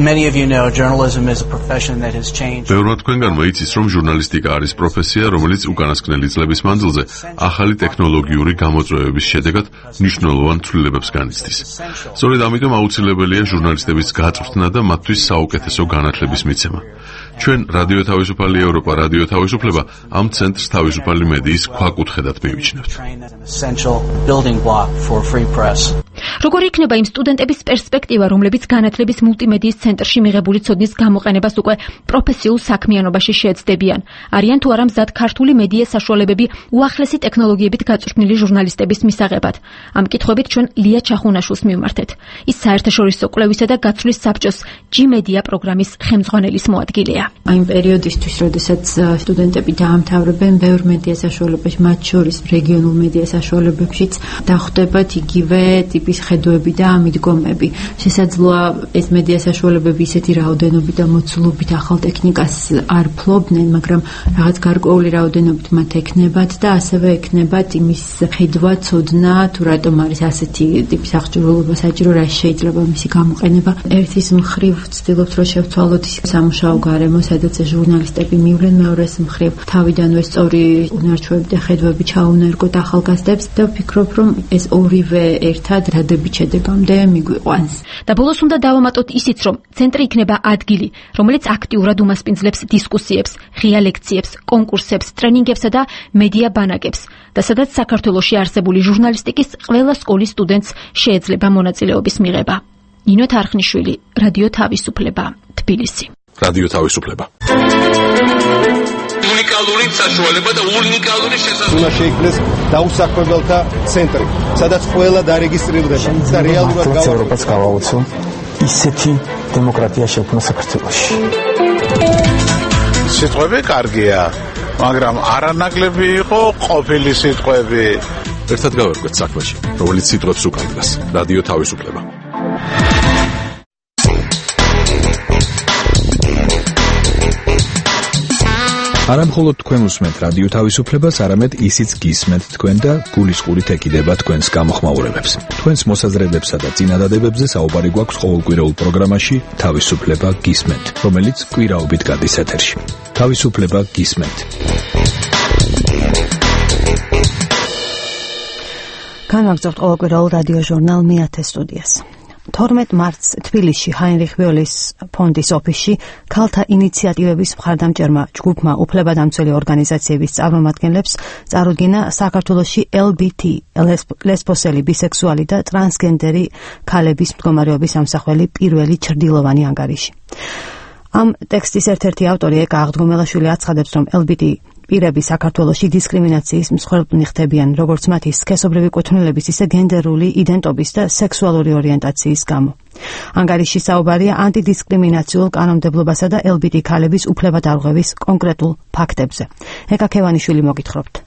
ბევრმა თქვენგანმა იცის, რომ ჟურნალისტიკა არის პროფესია, რომელიც უკანასკნელი წლების მანძილზე ახალი ტექნოლოგიური გამოწვევების შედეგად მნიშვნელოვან ცვლილებებს განიცდის. სწორედ ამიტომ აუცილებელია ჟურნალისტების გაწვრთნა და მათთვის საუკეთესო განათლების მიცემა. ჩვენ რადიო თავისუფალი ევროპა, რადიო თავისუფლება ამ ცენტრს თავისუფალი მედიის ქვაკუთხედად მივიჩნევთ. როგორი იქნება იმ სტუდენტების პერსპექტივა, რომლებიც განათლების მულტიმედიის ცენტრში მიღებული ცოდნის გამოყენებას უკვე პროფესიულ საქმიანობაში შეეცდებიან? არიან თუ არა მზად ქართული მედიის საშუალებები უახლესი ტექნოლოგიებით გაწვრთნილი ჟურნალისტების მისაღებად? ამ კითხვებით ჩვენ ლია ჩახუნაშვილს მივმართეთ. ის საერთაშორისო კვლევისა და გაცვლის საბჭოს ჯი-მედია პროგრამის ხელმძღვანელის მოადგილეა. Այն პერიოდისთვის, როდესაც სტუდენტები დაამთავრებენ ბევრ მედია საშუალებებში, მათ შორის რეგიონულ მედია საშუალებებშიც დახვდებათ იგივე ტიპის ხედვები და მიდგომები. შესაძლოა ეს მედია საშუალებები ისეთი რაოდენობით და მოცულობით ახალ ტექნიკას არ ფლობდნენ, მაგრამ რაღაც გარკვეული რაოდენობით მათ ექნებათ და ასევე ექნებათ იმის ხედვა, ცოდნა, თუ რატომ არის ასეთი ტიპის აღჭურვილობა საჭირო, რა შეიძლება მისი გამოყენება. ერთის მხრივ ვცდილობთ რომ შევცვალოთ ის სამუშაო გარემო, სადაც ჟურნალისტები მივლენ, მეორეს მხრივ თავიდანვე სწორი უნარჩვები და ხედვები ჩაუნერგოთ ახალგაზრდებს და ვფიქრობ, რომ ეს ორივე ერთად რადებით შედეგამდე მიგვიყვანს. და ბოლოს უნდა დავამატოთ ისიც, რომ ცენტრი იქნება ადგილი, რომელიც აქტიურად უმასპინძლებს დისკუსიებს, ღია ლექციებს, კონკურსებს, ტრენინგებსა და მედია ბანაკებს და სადაც საქართველოში არსებული ჟურნალისტიკის ყველა სკოლის სტუდენტს შეეძლება მონაწილეობის მიღება. ნინო თარხნიშვილი, რადიო თავისუფლება, თბილისი. რადიო თავისუფლება. უნიკალური საშუალება და უნიკალური შესაძლებლობა. უნდა შეიქმნეს დაუსაქმებელთა ცენტრი, სადაც ყველა დარეგისტრირდება და რეალურად გავაუწყოთ გავაუწყო ისეთი დემოკრატია შექმნა საქართველოში. სიტყვები კარგია, მაგრამ არანაკლები იყო ყოფილი სიტყვები. ერთად გავერკვეთ საქმეში, რომელიც სიტყვებს უკავშირდება. რადიო თავისუფლება. არა მხოლოდ თქვენ უსმენთ რადიო თავისუფლებას, არამედ ისიც გისმენთ თქვენ და გულისყურით ეკიდება თქვენს გამოხმაურებებს. თქვენს მოსაზრებებსა და წინადადებებზე საუბარი გვაქვს ყოველკვირეულ პროგრამაში თავისუფლება გისმენთ, რომელიც კვირაობით გადის ეთერში. თავისუფლება გისმენთ. განვაგრძობთ ყოველკვირეულ რადიო ჟურნალ მეათე სტუდიას. თორმეტ მარტს თბილისში ჰაინრიხ ბიოლის ფონდის ოფისში ქალთა ინიციატივების მხარდამჭერმა ჯგუფმა უფლებადამცველი ორგანიზაციების წარმომადგენლებს წარუდგინა საქართველოში ელ ბი τι ლესბოსელი, ბისექსუალი და ტრანსგენდერი ქალების მდგომარეობის ამსახველი პირველი ჩრდილოვანი ანგარიში. ამ ტექსტის ერთ-ერთი ავტორი ეკა აღდგომელაშვილი აცხადებს, რომ ელ ბი τι პირები საქართველოში დისკრიმინაციის მსხვერპლნი ხდებიან, როგორც მათი სქესობრივი კუთვნილების, ისე გენდერული იდენტობის და სექსუალური ორიენტაციის გამო. ანგარიში საუბარია ანტიდისკრიმინაციულ კანონმდებლობასა და ელ ბი τι ქალების უფლებადარღვევის კონკრეტულ ფაქტებზე. ეკა ქევანიშვილი მოგითხრობთ.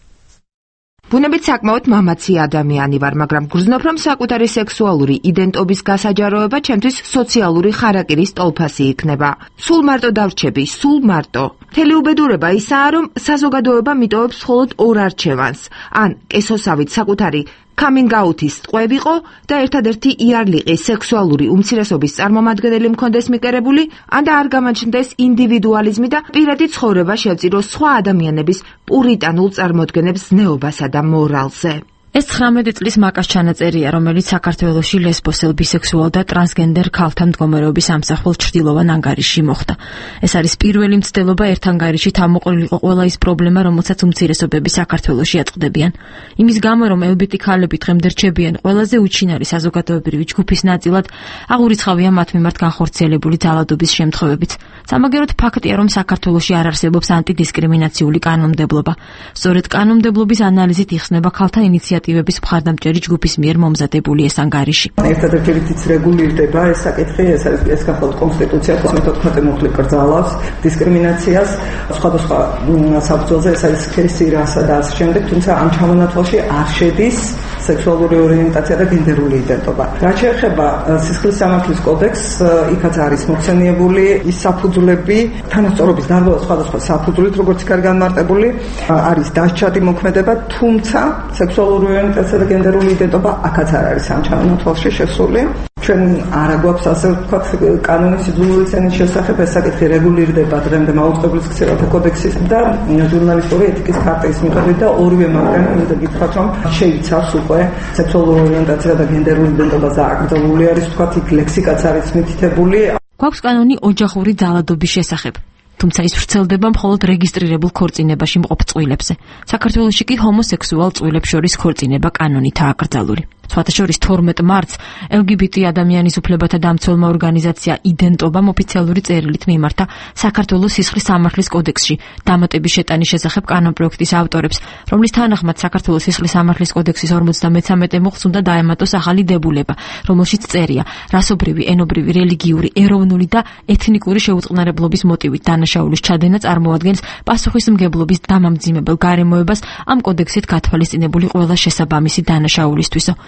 ბუნებით საკმაოდ მამაცი ადამიანი ვარ, მაგრამ გრძნობ, რომ საკუთარი სექსუალური იდენტობის გასაჯაროება ჩემთვის სოციალური ხარაკირის ტოლფასი იქნება. სულ მარტო დავრჩები, სულ მარტო. მთელი უბედურება ისაა, რომ საზოგადოება მიტოვებს მხოლოდ ორ არჩევანს. ან კესოსავით საკუთარი coming out-ის ტყვე ვიყო და ერთადერთი იარლიყი სექსუალური უმცირესობის წარმომადგენელი მქონდეს მიკერებული, ან და არ გამაჩნდეს ინდივიდუალიზმი და პირადი ცხოვრება შევწირო სხვა ადამიანების პურიტანულ წარმოდგენებს ზნეობასა და მორალზე. ეს ცხრამეტი წლის მაკას ჩანაწერია, რომელიც საქართველოში ლესბოსელ, ბისექსუალ და ტრანსგენდერ ქალთა მდგომარეობის ამსახველ ჩრდილოვან ანგარიშში მოხდა. ეს არის პირველი მცდელობა ერთ ანგარიშით ამოყრილი იყო ყველა ის პრობლემა, რომელსაც უმცირესობები საქართველოში აწყდებიან. იმის გამო, რომ ელ ბი τι ქალები დღემდე რჩებიან ყველაზე უჩინარი საზოგადოებრივი ჯგუფის ნაწილად, აღურიცხავია მათ მიმართ განხორციელებული ძალადობის შემთხვევებიც. სამაგეროდ ფაქტია, რომ საქართველოში არ არსებობს ანტიდისკრიმინაციული კანონმდებლობა. სწორედ კანონმდებლობის ანალიზით იხსნება ქალთა ინიციატივების მხარდამჭერი ჯგუფის მიერ მომზადებული ეს ანგარიში. ერთადერთი რითიც რეგულირდება ეს საკითხი, ეს არის ეს გახალთ კონსტიტუცია თოთხმეტ მუხლი კრძალავს დისკრიმინაციას სხვადასხვა საფუძველზე, ეს არის სქესი, რასა და ასე შემდეგ, თუმცა ამ ჩამონათვალში არ შედის სექსუალური ორიენტაცია და გენდერული იდენტობა. რაც შეეხება სისხლის სამართლის კოდექსს, იქაც არის მოხსენიებული ის საფუძვლები, თანასწორობის დარღვევა სხვადასხვა საფუძვლით, როგორც იქ არის განმარტებული, არის დასჯადი მოქმედება, თუმცა სექსუალური ორიენტაცია და გენდერული იდენტობა აქაც არ არის ამ ჩამონათვალში შესული. ჩვენ არ გვაქვს ასე ვთქვათ კანონის სიძულვილის ენის შესახებ, ეს საკითხი რეგულირდება დღემდე მაუწყებლის ქცევათა კოდექსის და ჟურნალისტური ეთიკის ქარტის მიხედვით და ორივე მათგანი მინდა გითხრათ, რომ შეიცავს უკვე სექსუალური ორიენტაცია და გენდერული იდენტობა დააკრძალული არის, ვთქვათ, იქ ლექსიკაც არის მითითებული. გვაქვს კანონი ოჯახური ძალადობის შესახებ. თუმცა ის ვრცელდება მხოლოდ რეგისტრირებულ ქორწინებაში მყოფ წყვილებზე. საქართველოში კი ჰომოსექსუალ წყვილებს შორის ქორწინება კანონითაა აკრძალული. სხვათა შორის თორმეტ მარტს ელ გი ბი ტი ადამიანის უფლებათა დამცველმა ორგანიზაცია იდენტობამ ოფიციალური წერილით მიმართა საქართველოს სისხლის სამართლის კოდექსში დამატების შეტანის შესახებ კანონპროექტის ავტორებს, რომლის თანახმად საქართველოს სისხლის სამართლის კოდექსის ორმოცდამეცამეტე მუხლს უნდა დაემატოს ახალი დებულება, რომელშიც წერია რასობრივი, ენობრივი, რელიგიური, ეროვნული და ეთნიკური შეუწყნარებლობის მოტივით დანაშაულის ჩადენა წარმოადგენს პასუხისმგებლობის დამამძიმებელ გარემოებას ამ კოდექსით გათვალისწინებული ყველა შესაბამისი დანაშაულისთვისო.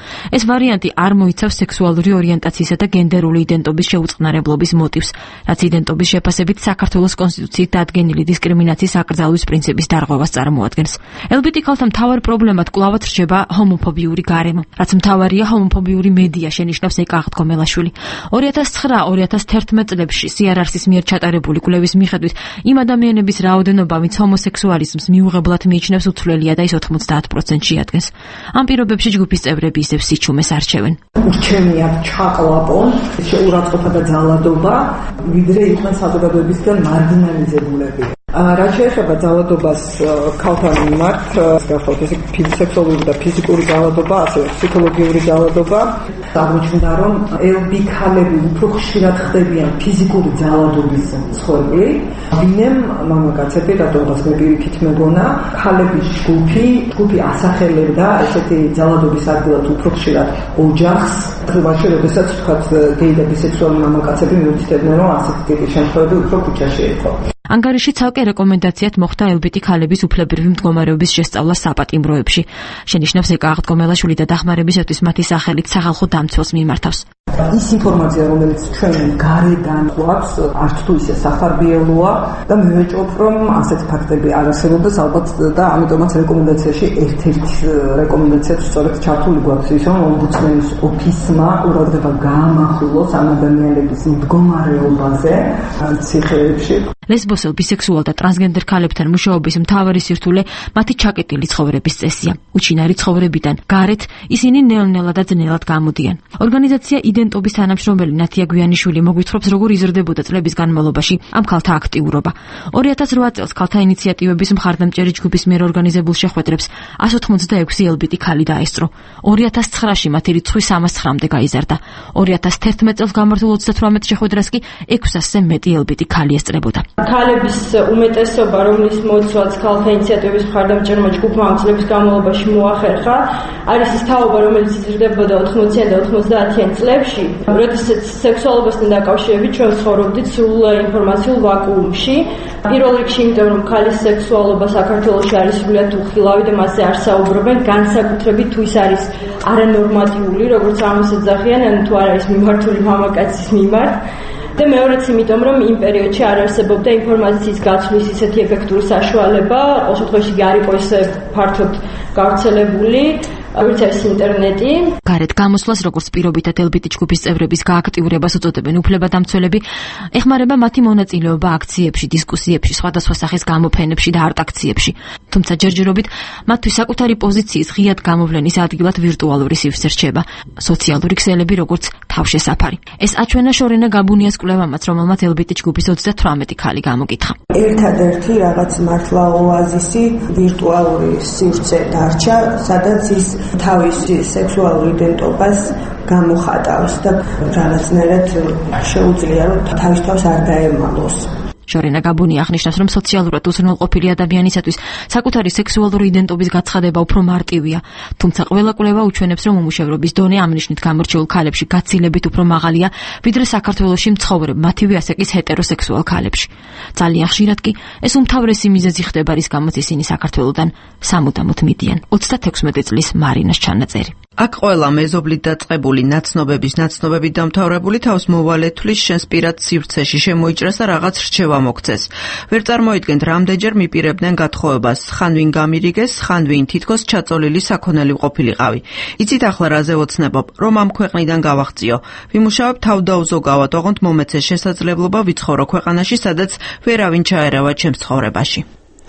ეს ვარიანტი არ მოიცავს სექსუალური ორიენტაციისა და გენდერული იდენტობის შეუწყნარებლობის მოტივს, რაც იდენტობის შეფასებით საქართველოს კონსტიტუციით დადგენილი დისკრიმინაციის აკრძალვის პრინციპის დარღვევას წარმოადგენს. ელ ბი ტი ქალთა მთავარ პრობლემად კვლავად რჩება ჰომოფობიური გარემო, რაც მთავარია ჰომოფობიური მედია, შენიშნავს ეკა აღდგომელაშვილი. ორი ათას ცხრა ორი ათას თერთმეტ წლებში სი არ ars-ის მიერ ჩატარებული კვლევის მიხედვით იმ ადამიანების რაოდენობა, ვინც ჰომოსექსუალიზმს მიუღებლად მიიჩნევს, უცვლელია და ის ოცდაათ პროცენტში ადგენს. ამ პირობებში ჯგუფის წევრები ისევ სიჩუმეს არჩევენ. ურჩევნიათ ჩაყლაპონ შეურაცხყოფა და ძალადობა, ვიდრე იყვნენ საზოგადოებისგან მარგინალიზებულები. რაც შეეხება ძალადობას ქალთა მიმართ, გახლავთ ესე სექსუალური და ფიზიკური ძალადობა, ასევე ფსიქოლოგიური ძალადობა, აღმოჩნდა რომ ელ ბი ქალები უფრო ხშირად ხდებიან ფიზიკური ძალადობის მსხვერპლი, ვინემ მამაკაცები, რატომღაც მე პირიქით მეგონა, ქალების ჯგუფი, ჯგუფი ასახელებდა ესეთი ძალადობის ადგილად უფრო ხშირად ოჯახს, თუმცა როდესაც თქვათ გეი და ბისექსუალური მამაკაცები მიუთითებდნენ, რომ ასეთი ტიპის შემთხვევები უფრო ქუჩაში ერქვა. ანგარიში ცალკე რეკომენდაციად მოხდა ელ ბი ტი ქალების უფლებრივი მდგომარეობის შესწავლა საპატიმროებში. შენიშნავს ეკა აღდგომელაშვილი და დახმარებისათვის მათი სახელით სახალხო დამცველს მიმართავს. ის ინფორმაცია, რომელიც ჩვენ გარედან გვაქვს, არც თუ ისე სახარბიელოა და მე ვეჭვობ, რომ ასეთი ფაქტები არ არსებობს ალბათ და ამიტომაც რეკომენდაციაში ერთ-ერთი რეკომენდაციაც სწორედ ჩართული გვაქვს ის, რომ ომბუდსმენის ოფისმა ყურადღება გაამახვილოს ამ ადამიანების მდგომარეობაზე ციხეებში. ლესბოსელ, ბისექსუალ და ტრანსგენდერ ქალებთან მუშაობის მთავარი სირთულე მათი ჩაკეტილი ცხოვრების წესია. უჩინარი ცხოვრებიდან გარეთ ისინი ნელ-ნელა და ძნელად გამოდიან. ორგანიზაცია იდენტობის თანამშრომელი ნათია გვიანიშვილი მოგვითხრობს, როგორ იზრდებოდა წლების განმავლობაში ამ ქალთა აქტიურობა. ორი ათას რვა წელს ქალთა ინიციატივების მხარდამჭერი ჯგუფის მიერ ორგანიზებულ შეხვედრებს εκατს ოცდაექვსი ელ ბი ტი ქალი დაესწრო. ორი ათას ცხრაში მათი რიცხვი სამას ცხრამდე გაიზარდა. ორი ათას თერთმეტ წელს გამართულ ოცდათვრამეტ შეხვედრას კი ექვსასზე მეტი ელ ბი ტი ქალი ესწრებოდა. ქალების უმეტესობა, რომლის მოიცვაც ქალთა ინიციატივების მხარდამჭერმა ჯგუფმა ამ წლების განმავლობაში მოახერხა, არის ის თაობა, რომელიც იზრდებოდა ოთხმოციან და ოცდაათიან წლებში, როდესაც სექსუალობასთან დაკავშირებით ჩვენ ცხოვრობდით სრულ ინფორმაციულ ვაკუუმში. პირველ რიგში, იმიტომ რომ ქალის სექსუალობა საქართველოში არის სრულიად უხილავი და მასზე არ საუბრობენ, განსაკუთრებით თუ ის არის არანორმატიული, როგორც ამას ეძახიან, ან თუ არ არის მიმართული მამაკაცის მიმართ. და მეორეც იმიტომ, რომ იმ პერიოდში არ არსებობდა ინფორმაციის გაცვლის ისეთი ეფექტური საშუალება, ყოველ შემთხვევაში არ იყო ისე ფართოდ გავრცელებული, როგორც არის ინტერნეტი. გარეთ გამოსვლას, როგორც პირობითად ელ ბი ტი ჯგუფის წევრების გააქტიურებას უწოდებენ უფლებადამცველები, ეხმარება მათი მონაწილეობა აქციებში, დისკუსიებში, სხვადასხვა სახის გამოფენებში და არტ-აქციებში. თუმცა ჯერჯერობით მათთვის საკუთარი პოზიციის ღიად გამოვლენის ადგილად ვირტუალური სივრცე რჩება, სოციალური ქსელები, როგორც თავშესაფარი. ეს აჩვენა შორენა გაბუნიას კვლევამაც, რომელმაც ელ ბი ტი ჯგუფის ოცდათვრამეტი ქალი გამოკითხა. ერთადერთი რაღაც მართლა ოაზისი ვირტუალური სივრცე დარჩა, სადაც ის თავისი სექსუალურ იდენტობას გამოხატავს და რაღაცნაირად შეუძლია, რომ თავის თავს არ დაემალოს. შორენა გაბუნია აღნიშნავს, რომ სოციალურად უზრუნველყოფილი ადამიანისათვის საკუთარი სექსუალური იდენტობის გაცხადება უფრო მარტივია, თუმცა ყველა კვლევა უჩვენებს, რომ უმუშევრობის დონე ამ ნიშნით გამორჩეულ ქალებში გაცილებით უფრო მაღალია, ვიდრე საქართველოში მცხოვრებ მათივე ასაკის ჰეტეროსექსუალ ქალებში. ძალიან ხშირად კი ეს უმთავრესი მიზეზი ხდება, რის გამოც ისინი საქართველოდან სამუდამოდ მიდიან. ოცდათექვსმეტი წლის მარინას ჩანაწერი. აქ ყველა მეზობლით დაწყებული ნაცნობების ნაცნობებით დამთავრებული თავს მოვალეთulis შენს პირად სივრცეში შემოიჭრას და რაღაც რჩევა მოგცეს. ვერ წარმოიდგენთ, რამდენჯერ მიპირებდნენ გათხოვებას, ხან ვინ გამირიგეს, ხან ვინ თითქოს ჩაწოლილი საქონელი ყოფილიყავი. იცით ახლა რაზე ოცნებობ, რომ ამ ქვეყნიდან გავახციო. ვიმუშავებ თავდაუზოგავად, ოღონდ მომეცეს შესაძლებლობა ვიცხოვრო ქვეყანაში, სადაც ვერავინ ჩაერავა ჩემს ცხოვრებაში.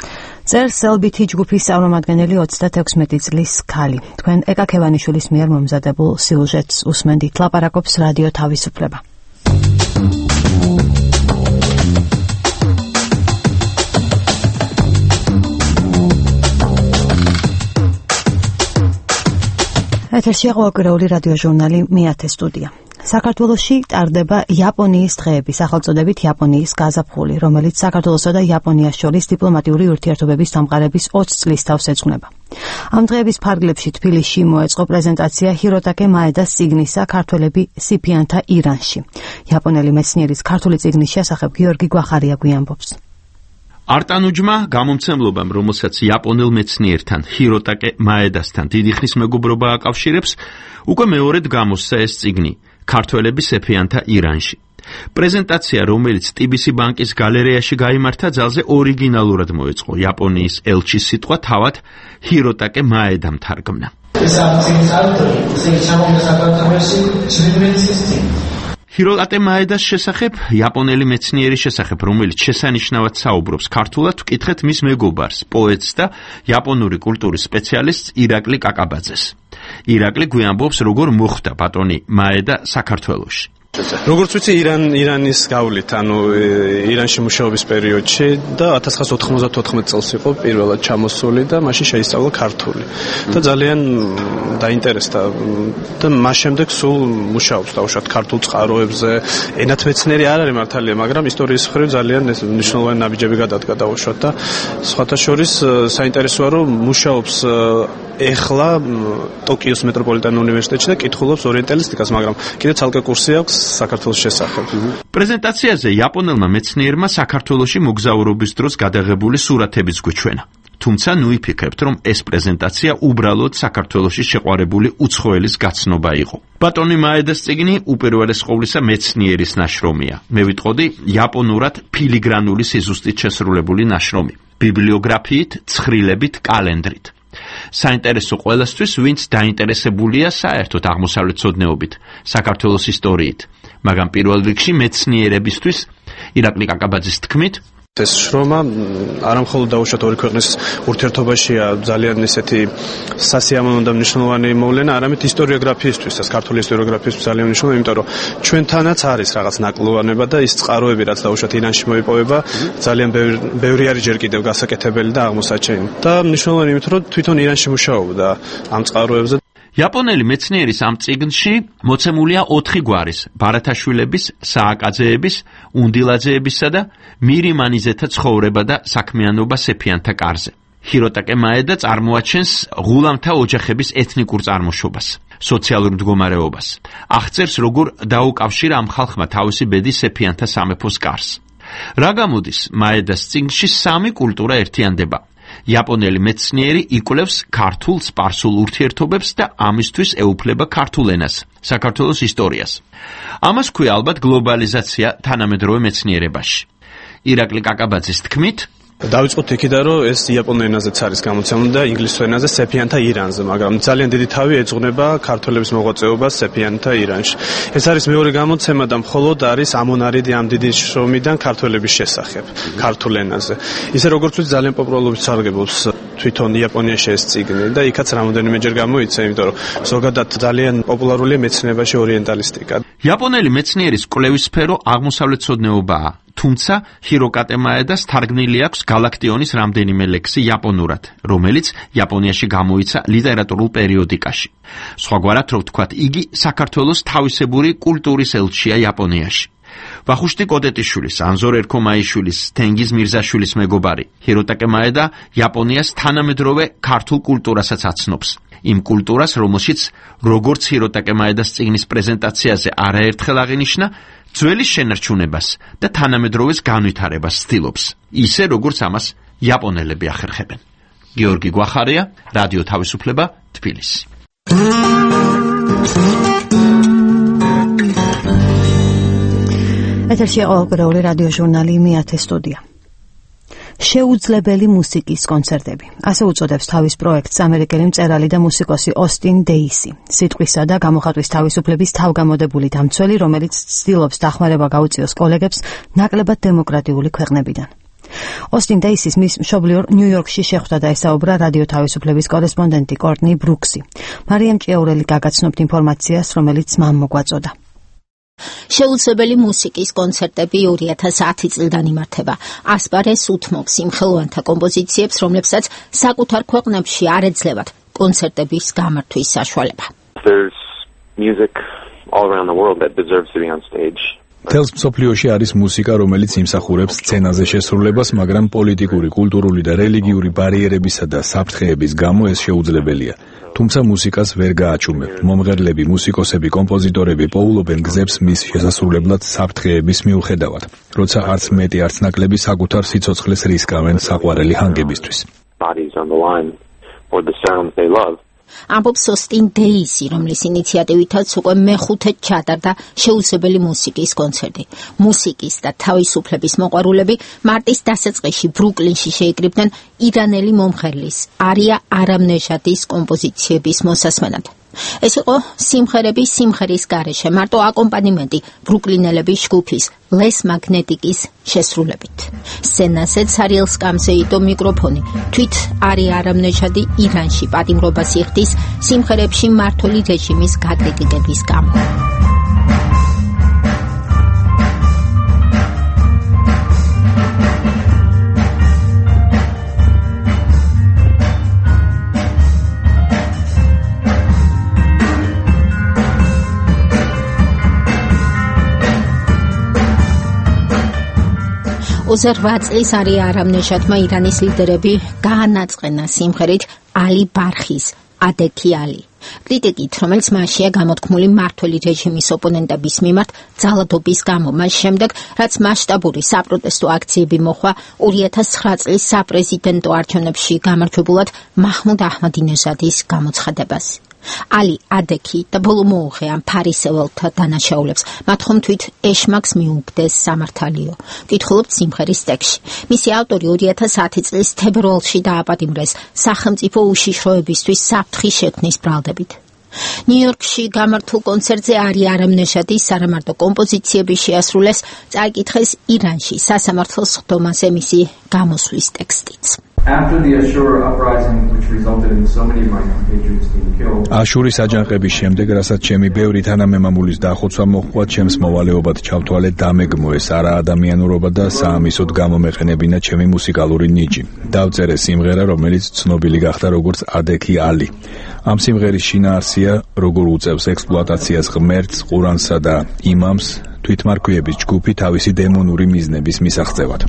წერს ელ ბი ტი ჯგუფის წარმომადგენელი ოცდათექვსმეტი წლის ქალი. თქვენ ეკა ქევანიშვილის მიერ მომზადებულ სიუჟეტს უსმენდით. ლაპარაკობს რადიო თავისუფლება. ეთერში ყოველკვირეული რადიო ჟურნალი მეათე სტუდია. საქართველოში ტარდება იაპონიის დღეები, სახელწოდებით იაპონიის გაზაფხული, რომელიც საქართველოსა და იაპონიას შორის დიპლომატიური ურთიერთობების დამყარების ოცი წლის თავს ეძღვნება. ამ დღეების ფარგლებში თბილისში მოეწყო პრეზენტაცია ჰიროტაკე მაედას წიგნისა „ქართველები სიფიანთა ირანში“. იაპონელი მეცნიერის ქართული წიგნის შესახებ გიორგი გვახარია გვიამბობს. არტანუჯმა გამომცემლობამ, რომელსაც იაპონელ მეცნიერთან ჰიროტაკე მაედასთან დიდი ხნის მეგობრობა აკავშირებს, უკვე მეორედ გამოსცა ეს წიგნი ქართველების ეფიანთა ირანში. პრეზენტაცია, რომელიც ტი ბი სი ბანკის გალერეაში გაიმართა, ძალზე ორიგინალურად მოეწყო. იაპონიის ელჩის სიტყვა თავად ჰიროტაკე მაედამ თარგმნა. ჰიროტაკე მაედას შესახებ, იაპონელი მეცნიერის შესახებ, რომელიც შესანიშნავად საუბრობს ქართულად, ვკითხეთ მის მეგობარს, პოეტს და იაპონური კულტურის სპეციალისტს ირაკლი კაკაბაძეს. ირაკლი გვიამბობს, როგორ მოხვდა ბატონი მაედა საქართველოში. როგორც ვიცი, ირან ირანის გავლით, ანუ ირანში მუშაობის პერიოდში და ათას ცხრაასი ოთხმოცდათოთხმეტ წელს იყო პირველად ჩამოსული და მაშინ შეისწავლა ქართული. და ძალიან დაინტერესდა და მას შემდეგ სულ მუშაობს დაუშვათ ქართულ წყაროებზე. ენათმეცნიერი არ არის მართალია, მაგრამ ისტორიის მხრივ ძალიან მნიშვნელოვანი ნაბიჯები გადადგა დაუშვათ და სხვათა შორის საინტერესოა, რომ მუშაობს ეხლა ტოკიოს მეტროპოლიტენ უნივერსიტეტში და კითხულობს ორიენტალისტიკას, მაგრამ კიდევ ცალკე კურსი აქვს საქართველოს შესახებ. პრეზენტაციაზე იაპონელმა მეცნიერმა საქართველოში მოგზაურობის დროს გადაღებული სურათებიც გვიჩვენა. თუმცა ნუ იფიქრებთ, რომ ეს პრეზენტაცია უბრალოდ საქართველოში შეყვარებული უცხოელის გაცნობა იყო. ბატონი მაედას წიგნი უპირველეს ყოვლისა მეცნიერის ნაშრომია. მე ვიტყოდი იაპონურად ფილიგრანული სიზუსტით შესრულებული ნაშრომი. ბიბლიოგრაფიით, ცხრილებით, კალენდრით. საინტერესო ყველასთვის, ვინც დაინტერესებულია საერთოდ აღმოსავლეთმცოდნეობით, საქართველოს ისტორიით, მაგრამ პირველ რიგში მეცნიერებისთვის, ირაკლი კაკაბაძის თქმით, ეს შრომა არამხოლოდ დაუშვათ ორი ქვეყნის ურთიერთობაშია ძალიან ისეთი სასიამოვნო და მნიშვნელოვანი მოვლენა, არამედ ისტორიოგრაფიისთვისაც, ქართული ისტორიოგრაფიისთვის ძალიან მნიშვნელოვანი, იმიტომ რომ ჩვენთანაც არის რაღაც ნაკლოვანება და ის წყაროები, რაც დაუშვათ ირანში მოიპოვება, ძალიან ბევრი არის ჯერ კიდევ გასაკეთებელი და აღმოსაჩენი. და მნიშვნელოვანი იმიტომ, რომ თვითონ ირანში მუშაობდა ამ წყაროებზე. იაპონელი მეცნიერის ამ წიგნში მოცემულია ოთხი გვარის: ბარათაშვილების, სააკაძეების, უნდილაძეებისა და მირიმანიზეთა ცხოვრება და საქმიანობა სეფიანთა კარზე. ჰიროტაკე მაედა წარმოაჩენს ღულამთა ოჯახების ეთნიკურ წარმოშობას, სოციალურ მდგომარეობას. აღწერს, როგორ დაუკავშირა ამ ხალხმა თავისი ბედი სეფიანთა სამეფოს კარს. რა გამოდის, მაედას წიგნში სამი კულტურა ერთიანდება. იაპონელი მეცნიერი იკვლევს ქართულ სპარსულ ურთიერთობებს და ამისთვის ეუფლება ქართულ ენას, საქართველოს ისტორიას. ამას ქვია ალბათ გლობალიზაცია თანამედროვე მეცნიერებაში. ირაკლი კაკაბაძის თქმით, დავიწყოთ იქიდან, რომ ეს იაპონურ ენაზეც არის გამოცემული და ინგლისურ ენაზე სეფიანთა ირანზე, მაგრამ ძალიან დიდი თავი ეძღვნება ქართველების მოღვაწეობას სეფიანთა ირანში. ეს არის მეორე გამოცემა და მხოლოდ არის ამონარიდი ამ დიდი შრომიდან ქართველების შესახებ ქართულ ენაზე. ისე როგორც ვიცი, ძალიან პოპულარობით სარგებლობს თვითონ იაპონიაში ეს წიგნი და იქაც რამოდენიმეჯერ გამოიცა, იმიტომ რომ ზოგადად ძალიან პოპულარულია მეცნიერებაში ორიენტალისტიკა. იაპონელი მეცნიერის კვლევის სფერო აღმოსავლეთმცოდნეობაა. თუმცა ჰიროტაკე მაედას თარგმნილი აქვს გალაქტიონის რამდენიმე ლექსი იაპონურად, რომელიც იაპონიაში გამოიცა ლიტერატურულ პერიოდიკაში. სხვაგვარად რო ვთქვათ, იგი საქართველოს თავისებური კულტურის ელჩია იაპონიაში. ვახუშტი კოდეტიშვილის, ანზორ ერქომაიშვილის, თენგიზ მირზაშვილის მეგობარი, ჰიროტაკე მაედა იაპონიას თანამედროვე ქართულ კულტურასაც აცნობს. იმ კულტურას, რომელშიც როგორც ჰიროტაკე მაედას წიგნის პრეზენტაციაზე არაერთხელ აღინიშნა, ძველი შენარჩუნებას და თანამედროვეს განვითარებას ცდილობს, ისე როგორც ამას იაპონელები ახერხებენ. გიორგი გვახარია, რადიო თავისუფლება, თბილისი. ეთერში ყოველკვირეული რადიო ჟურნალი მეათე სტუდია. შეუძლებელი მუსიკის კონცერტები. ასე უწოდებს თავის პროექტს ამერიკელი მწერალი და მუსიკოსი ოსტინ დეისი. სიტყვისა და გამოხატვის თავისუფლების თავგამოდებული დამცველი, რომელიც ცდილობს დახმარება გაუწიოს კოლეგებს ნაკლებად დემოკრატიული ქვეყნებიდან. ოსტინ დეისის მის მშობლიურ ნიუ-იორკში შეხვდა და ესაუბრა რადიო თავისუფლების კორესპონდენტი კორტნი ბრუქსი. მარიამ ჭიაურელი გაგაცნობთ ინფორმაციას, რომელიც მამ მოგვაწოდა. შეუძლებელი მუსიკის კონცერტები ორი ათას ათი წლიდან იმართება. ასპარეს უთმობს იმ ხელოვანთა კომპოზიციებს, რომლებსაც საკუთარ ქვეყნებში არ ეძლებათ კონცერტების გამართვის საშუალება. There's music all around the world that deserves to be on stage. თელს მსოფლიოში არის მუსიკა, რომელიც იმსახურებს სცენაზე შესრულებას, მაგრამ პოლიტიკური, კულტურული და რელიგიური ბარიერებისა და საფრთხეების გამო ეს შეუძლებელია. თუმცა მუსიკას ვერ გააჩუმებთ. მომღერლები, მუსიკოსები, კომპოზიტორები პოულობენ გზებს მის შესასრულებლად საფრთხეების მიუხედავად, როცა არც მეტი არც ნაკლები საკუთარ სიცოცხლეს რისკავენ საყვარელი ჰანგებისთვის. ამბობს ოსტინ დეისი, რომლის ინიციატივითაც უკვე მეხუთე ჩატარდა შეუძლებელი მუსიკის კონცერტი. მუსიკის და თავისუფლების მოყვარულები მარტის დასაწყისში ბრუკლინში შეიკრიბნენ ირანელი მომღერლის არია არამნეჟადის კომპოზიციების მოსასმენად. ეს იყო სიმღერები სიმღერის გარეშე, მარტო აკომპანიმენტი ბრუკლინელების ჯგუფის ლეს მაგნეტიკის შესრულებით. სცენაზე ცარიელ სკამზე იდო მიკროფონი. თვით არია არამნეჟადი ირანში პატიმრობას იხდის სიმღერებში მართული რეჟიმის გაკრიტიკების გამო. ოცდაოთხ წლის არია არამნეჟადმა ირანის ლიდერები გაანაწყენა სიმღერით ალი ბარხის ადექი ალი. კრიტიკით, რომელიც მასშია გამოთქმული მმართველი რეჟიმის ოპონენტების მიმართ ძალადობის გამო, მას შემდეგ, რაც მასშტაბური საპროტესტო აქციები მოხდა ორი ათას ცხრა წლის საპრეზიდენტო არჩევნებში გამარჯვებულად მაჰმუდ აჰმადინეჟადის გამოცხადებას. ალი ადექი და ბოლო მოუღე ამ ფარისეველთა დანაშაულებს, მათ ხომ თვით ეშმაკს მიუგდეს სამართალიო. კითხულობთ სიმღერის ტექსტში. მისი ავტორი ორი ათას ათი წლის თებერვალში დააპატიმრეს სახელმწიფო უშიშროებისთვის საფრთხის შექმნის ბრალდებით. ნიუ-იორკში გამართულ კონცერტზე არია არამნეჟადი სარამარტო კომპოზიციები შეასრულეს, წაიკითხეს ირანში სასამართლოს სხდომაზე მისი გამოსვლის ტექსტიც. აშურის აჯანყების შემდეგ, რასაც ჩემი ბევრი თანამემამულის დახოცვა მოჰყვა, ჩემს მოვალეობად ჩავთვალე დამეგმო ეს არაადამიანურობა და საამისოდ გამომეყენებინა ჩემი მუსიკალური ნიჭი. დავწერე სიმღერა, რომელიც ცნობილი გახდა როგორც ადექი ალი. ამ სიმღერის შინაარსია, როგორ უწევს ექსპლუატაციას ღმერთს, ყურანსა და იმამს თვითმარქვიების ჯგუფი თავისი დემონური მიზნების მისაღწევად.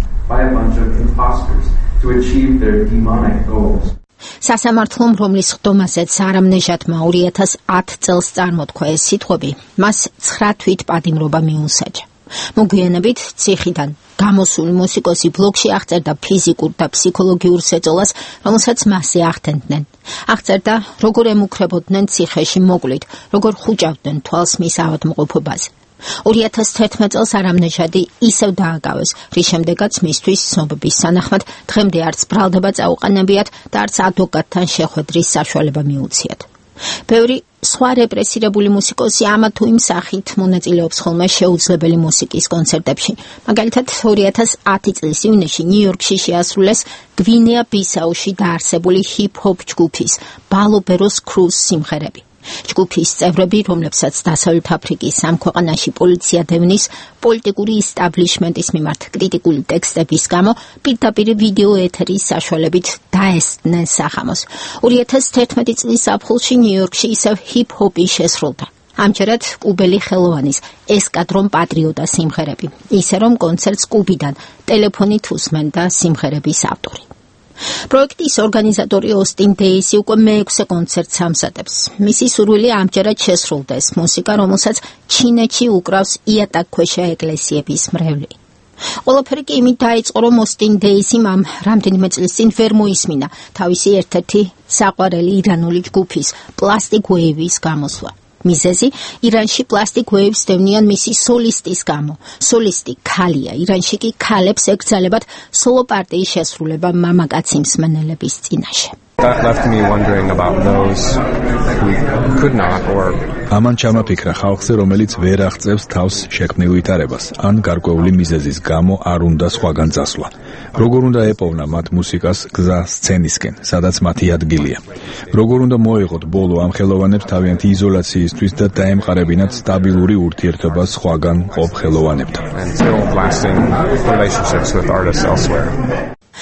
To achieve their demonic goals. სასამართლომ, რომლის ხდომაზეც არამნეჟადმა ორი ათას ათი წელს წარმოთქვა ეს სიტყვები, მას ცხრა თვით პატიმრობა მიუსაჯა. მოგვიანებით ციხიდან გამოსული მუსიკოსი ბლოგში აღწერდა ფიზიკურ და ფსიქოლოგიურ ზეწოლას, რომელსაც მასზე ახდენდნენ. აღწერდა, როგორ ემუქრებოდნენ ციხეში მოკლით, როგორ ხუჭავდნენ თვალს მის ავადმყოფობაზე. ორი ათას თერთმეტ წელს არამნეჟადი ისევ დააკავეს, რის შემდეგაც მისთვის ცნობების სანახმად დღემდე არც ბრალდება წაუყენებიათ და არც ადვოკატთან შეხვედრის საშუალება მიუციათ. ბევრი სხვა რეპრესირებული მუსიკოსი ამა თუ იმ სახით მონაწილეობს ხოლმე შეუძლებელი მუსიკის კონცერტებში. მაგალითად, ორი ათას ათი წლის ივნისში ნიუ-იორკში შეასრულეს გვინეა ბისაუში დაარსებული ჰიპ-ჰოპ ჯგუფის ბალობეროს კრუს სიმღერები. ჯგუფის წევრები, რომლებსაც დასავლეთ αφრიკის ამ ქვეყანაში პოლიცია დევნის პოლიტიკური ისტაბლიშმენტის მიმართ კრიტიკული ტექსტების გამო, პირდაპირ ვიდეო ეთერის საშუალებით დაესწნენ სახამოს. ორი ათას თერთმეტი წლის ზაფხულში ნიუ-იორკში ისევ ჰიპ-ჰოპი შესრულდა. ამჯერად კუბელი ხელოვანის ესკადრონ პატრიოტა სიმღერები, ისე რომ კონცერტს კუბიდან ტელეფონით უსმენდა სიმღერების ავტორი. პროექტის ორგანიზატორი ოსტინ დეისი უკვე მეექვსე კონცერტს ამზადებს. მისი სურვილი ამჯერად შესრულდეს მუსიკა, რომელსაც ჩინეთში უკრავს იატაკქვეშა ეკლესიების მრევლი. ყველაფერი კი იმით დაიწყო, რომ ოსტინ დეისიმ ამ რამდენიმე წლის წინ ვერ მოისმინა თავისი ერთ-ერთი საყვარელი ირანული ჯგუფის პლასტიკ ვეივის გამოსვლა. მიზეზი ირანში პლასტიკ ვეივს დევნიან მისი სოლისტის გამო. სოლისტი ქალია, ირანში კი ქალებს ეკრძალებათ სოლო პარტიის შესრულება მამაკაცი მსმენელების წინაშე. That left me wondering about those who could not or ამან ჩამაფიქრა ხალხზე, რომელიც ვერ აღწევს თავს შექმნილ ვითარებას, ან გარკვეული მიზეზის გამო არ უნდა სხვაგან წასვლა. როგორ უნდა ეპოვნა მათ მუსიკას გზა სცენისკენ, სადაც მათი ადგილია. როგორ უნდა მოეღოთ ბოლო ამ ხელოვანებს თავიანთი იზოლაციისთვის და დაემყარებინათ სტაბილური ურთიერთობა სხვაგან ყოფ ხელოვანებთან.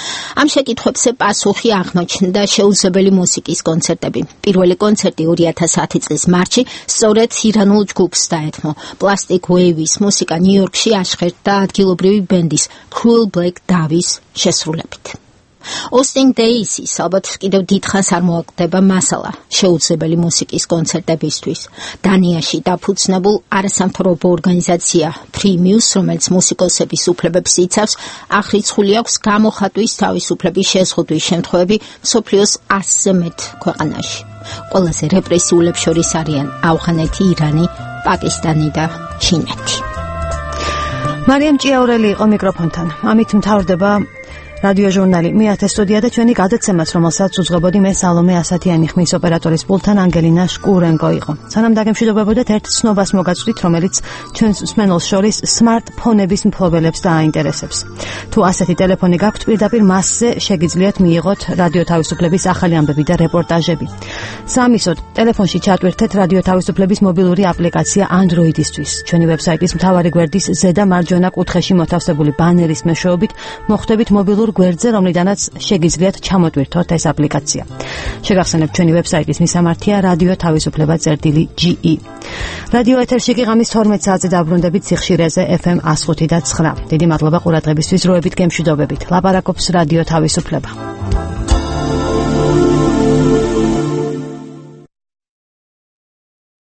ამ შეკითხვებზე პასუხი აღმოჩნდა შეუძლებელი მუსიკის კონცერტები. პირველი კონცერტი ორი ათას ათი წლის მარტში სწორედ ირანულ ჯგუფს დაეთმო. Plastic Waves მუსიკა ნიუ-იორკში აშხერდა ადგილობრივი ბენდის Cruel Black Davis შესრულებით. Austin Daisy-ს ალბათ კიდევ დიდხანს არ მოაკვდება მასალა შეუძლებელი მუსიკის კონცერტებისთვის. დანიაში დაფუძნებულ არასამთავრობო ორგანიზაცია Primus, რომელიც მუსიკოსების უფლებებს იცავს, აღრიცხული აქვს გამოხატვის თავისუფლების შეზღუდვის შემთხვევები მსოფლიოს ასზე მეტ ქვეყანაში. ყველაზე რეპრესიულებს შორის არიან ავღანეთი, ირანი, პაკისტანი და ჩინეთი. მარიამ ჭიაურელი იყო მიკროფონთან. ამით მთავრდება რადიო ჟურნალი მეათე სტუდია და ჩვენი გადაცემაც, რომელსაც უძღვებოდი მე სალომე ასათიანი, ხმის ოპერატორის პულტთან ანგელინა შკურენკო იყო. სანამ დაგემშვიდობებოდეთ, ერთ ცნობას მოგაწვდით, რომელიც ჩვენს მსმენელს შორის სმარტფონების მფლობელებს დააინტერესებს. თუ ასეთი ტელეფონი გაქვთ, პირდაპირ მასზე შეგიძლიათ მიიღოთ რადიო თავისუფლების ახალი ამბები და რეპორტაჟები. სამისოდ, ტელეფონში ჩატვირთეთ რადიო თავისუფლების მობილური აპლიკაცია Android-ისთვის. ჩვენი ვებსაიტის მთავარი გვერდის ზედა მარჯვენა კუთხეში მოთავსებული ბანერის მეშვეობით მოხვდებით მობილურ გვერდზე, რომლიდანაც შეგიძლიათ ჩამოტვირთოთ ეს აპლიკაცია. შეგახსენებთ, ჩვენი ვებსაიტის მისამართია რადიო თავისუფლება წერტილი ჯი ი. რადიო ეთერში კი ღამის თორმეტ საათზე დაბრუნდებით სიხშირეზე ეფ ემ one oh five point nine. დიდი მადლობა ყურადღებისთვის, დროებით გემშვიდობებით. ლაპარაკობს რადიო თავისუფლება.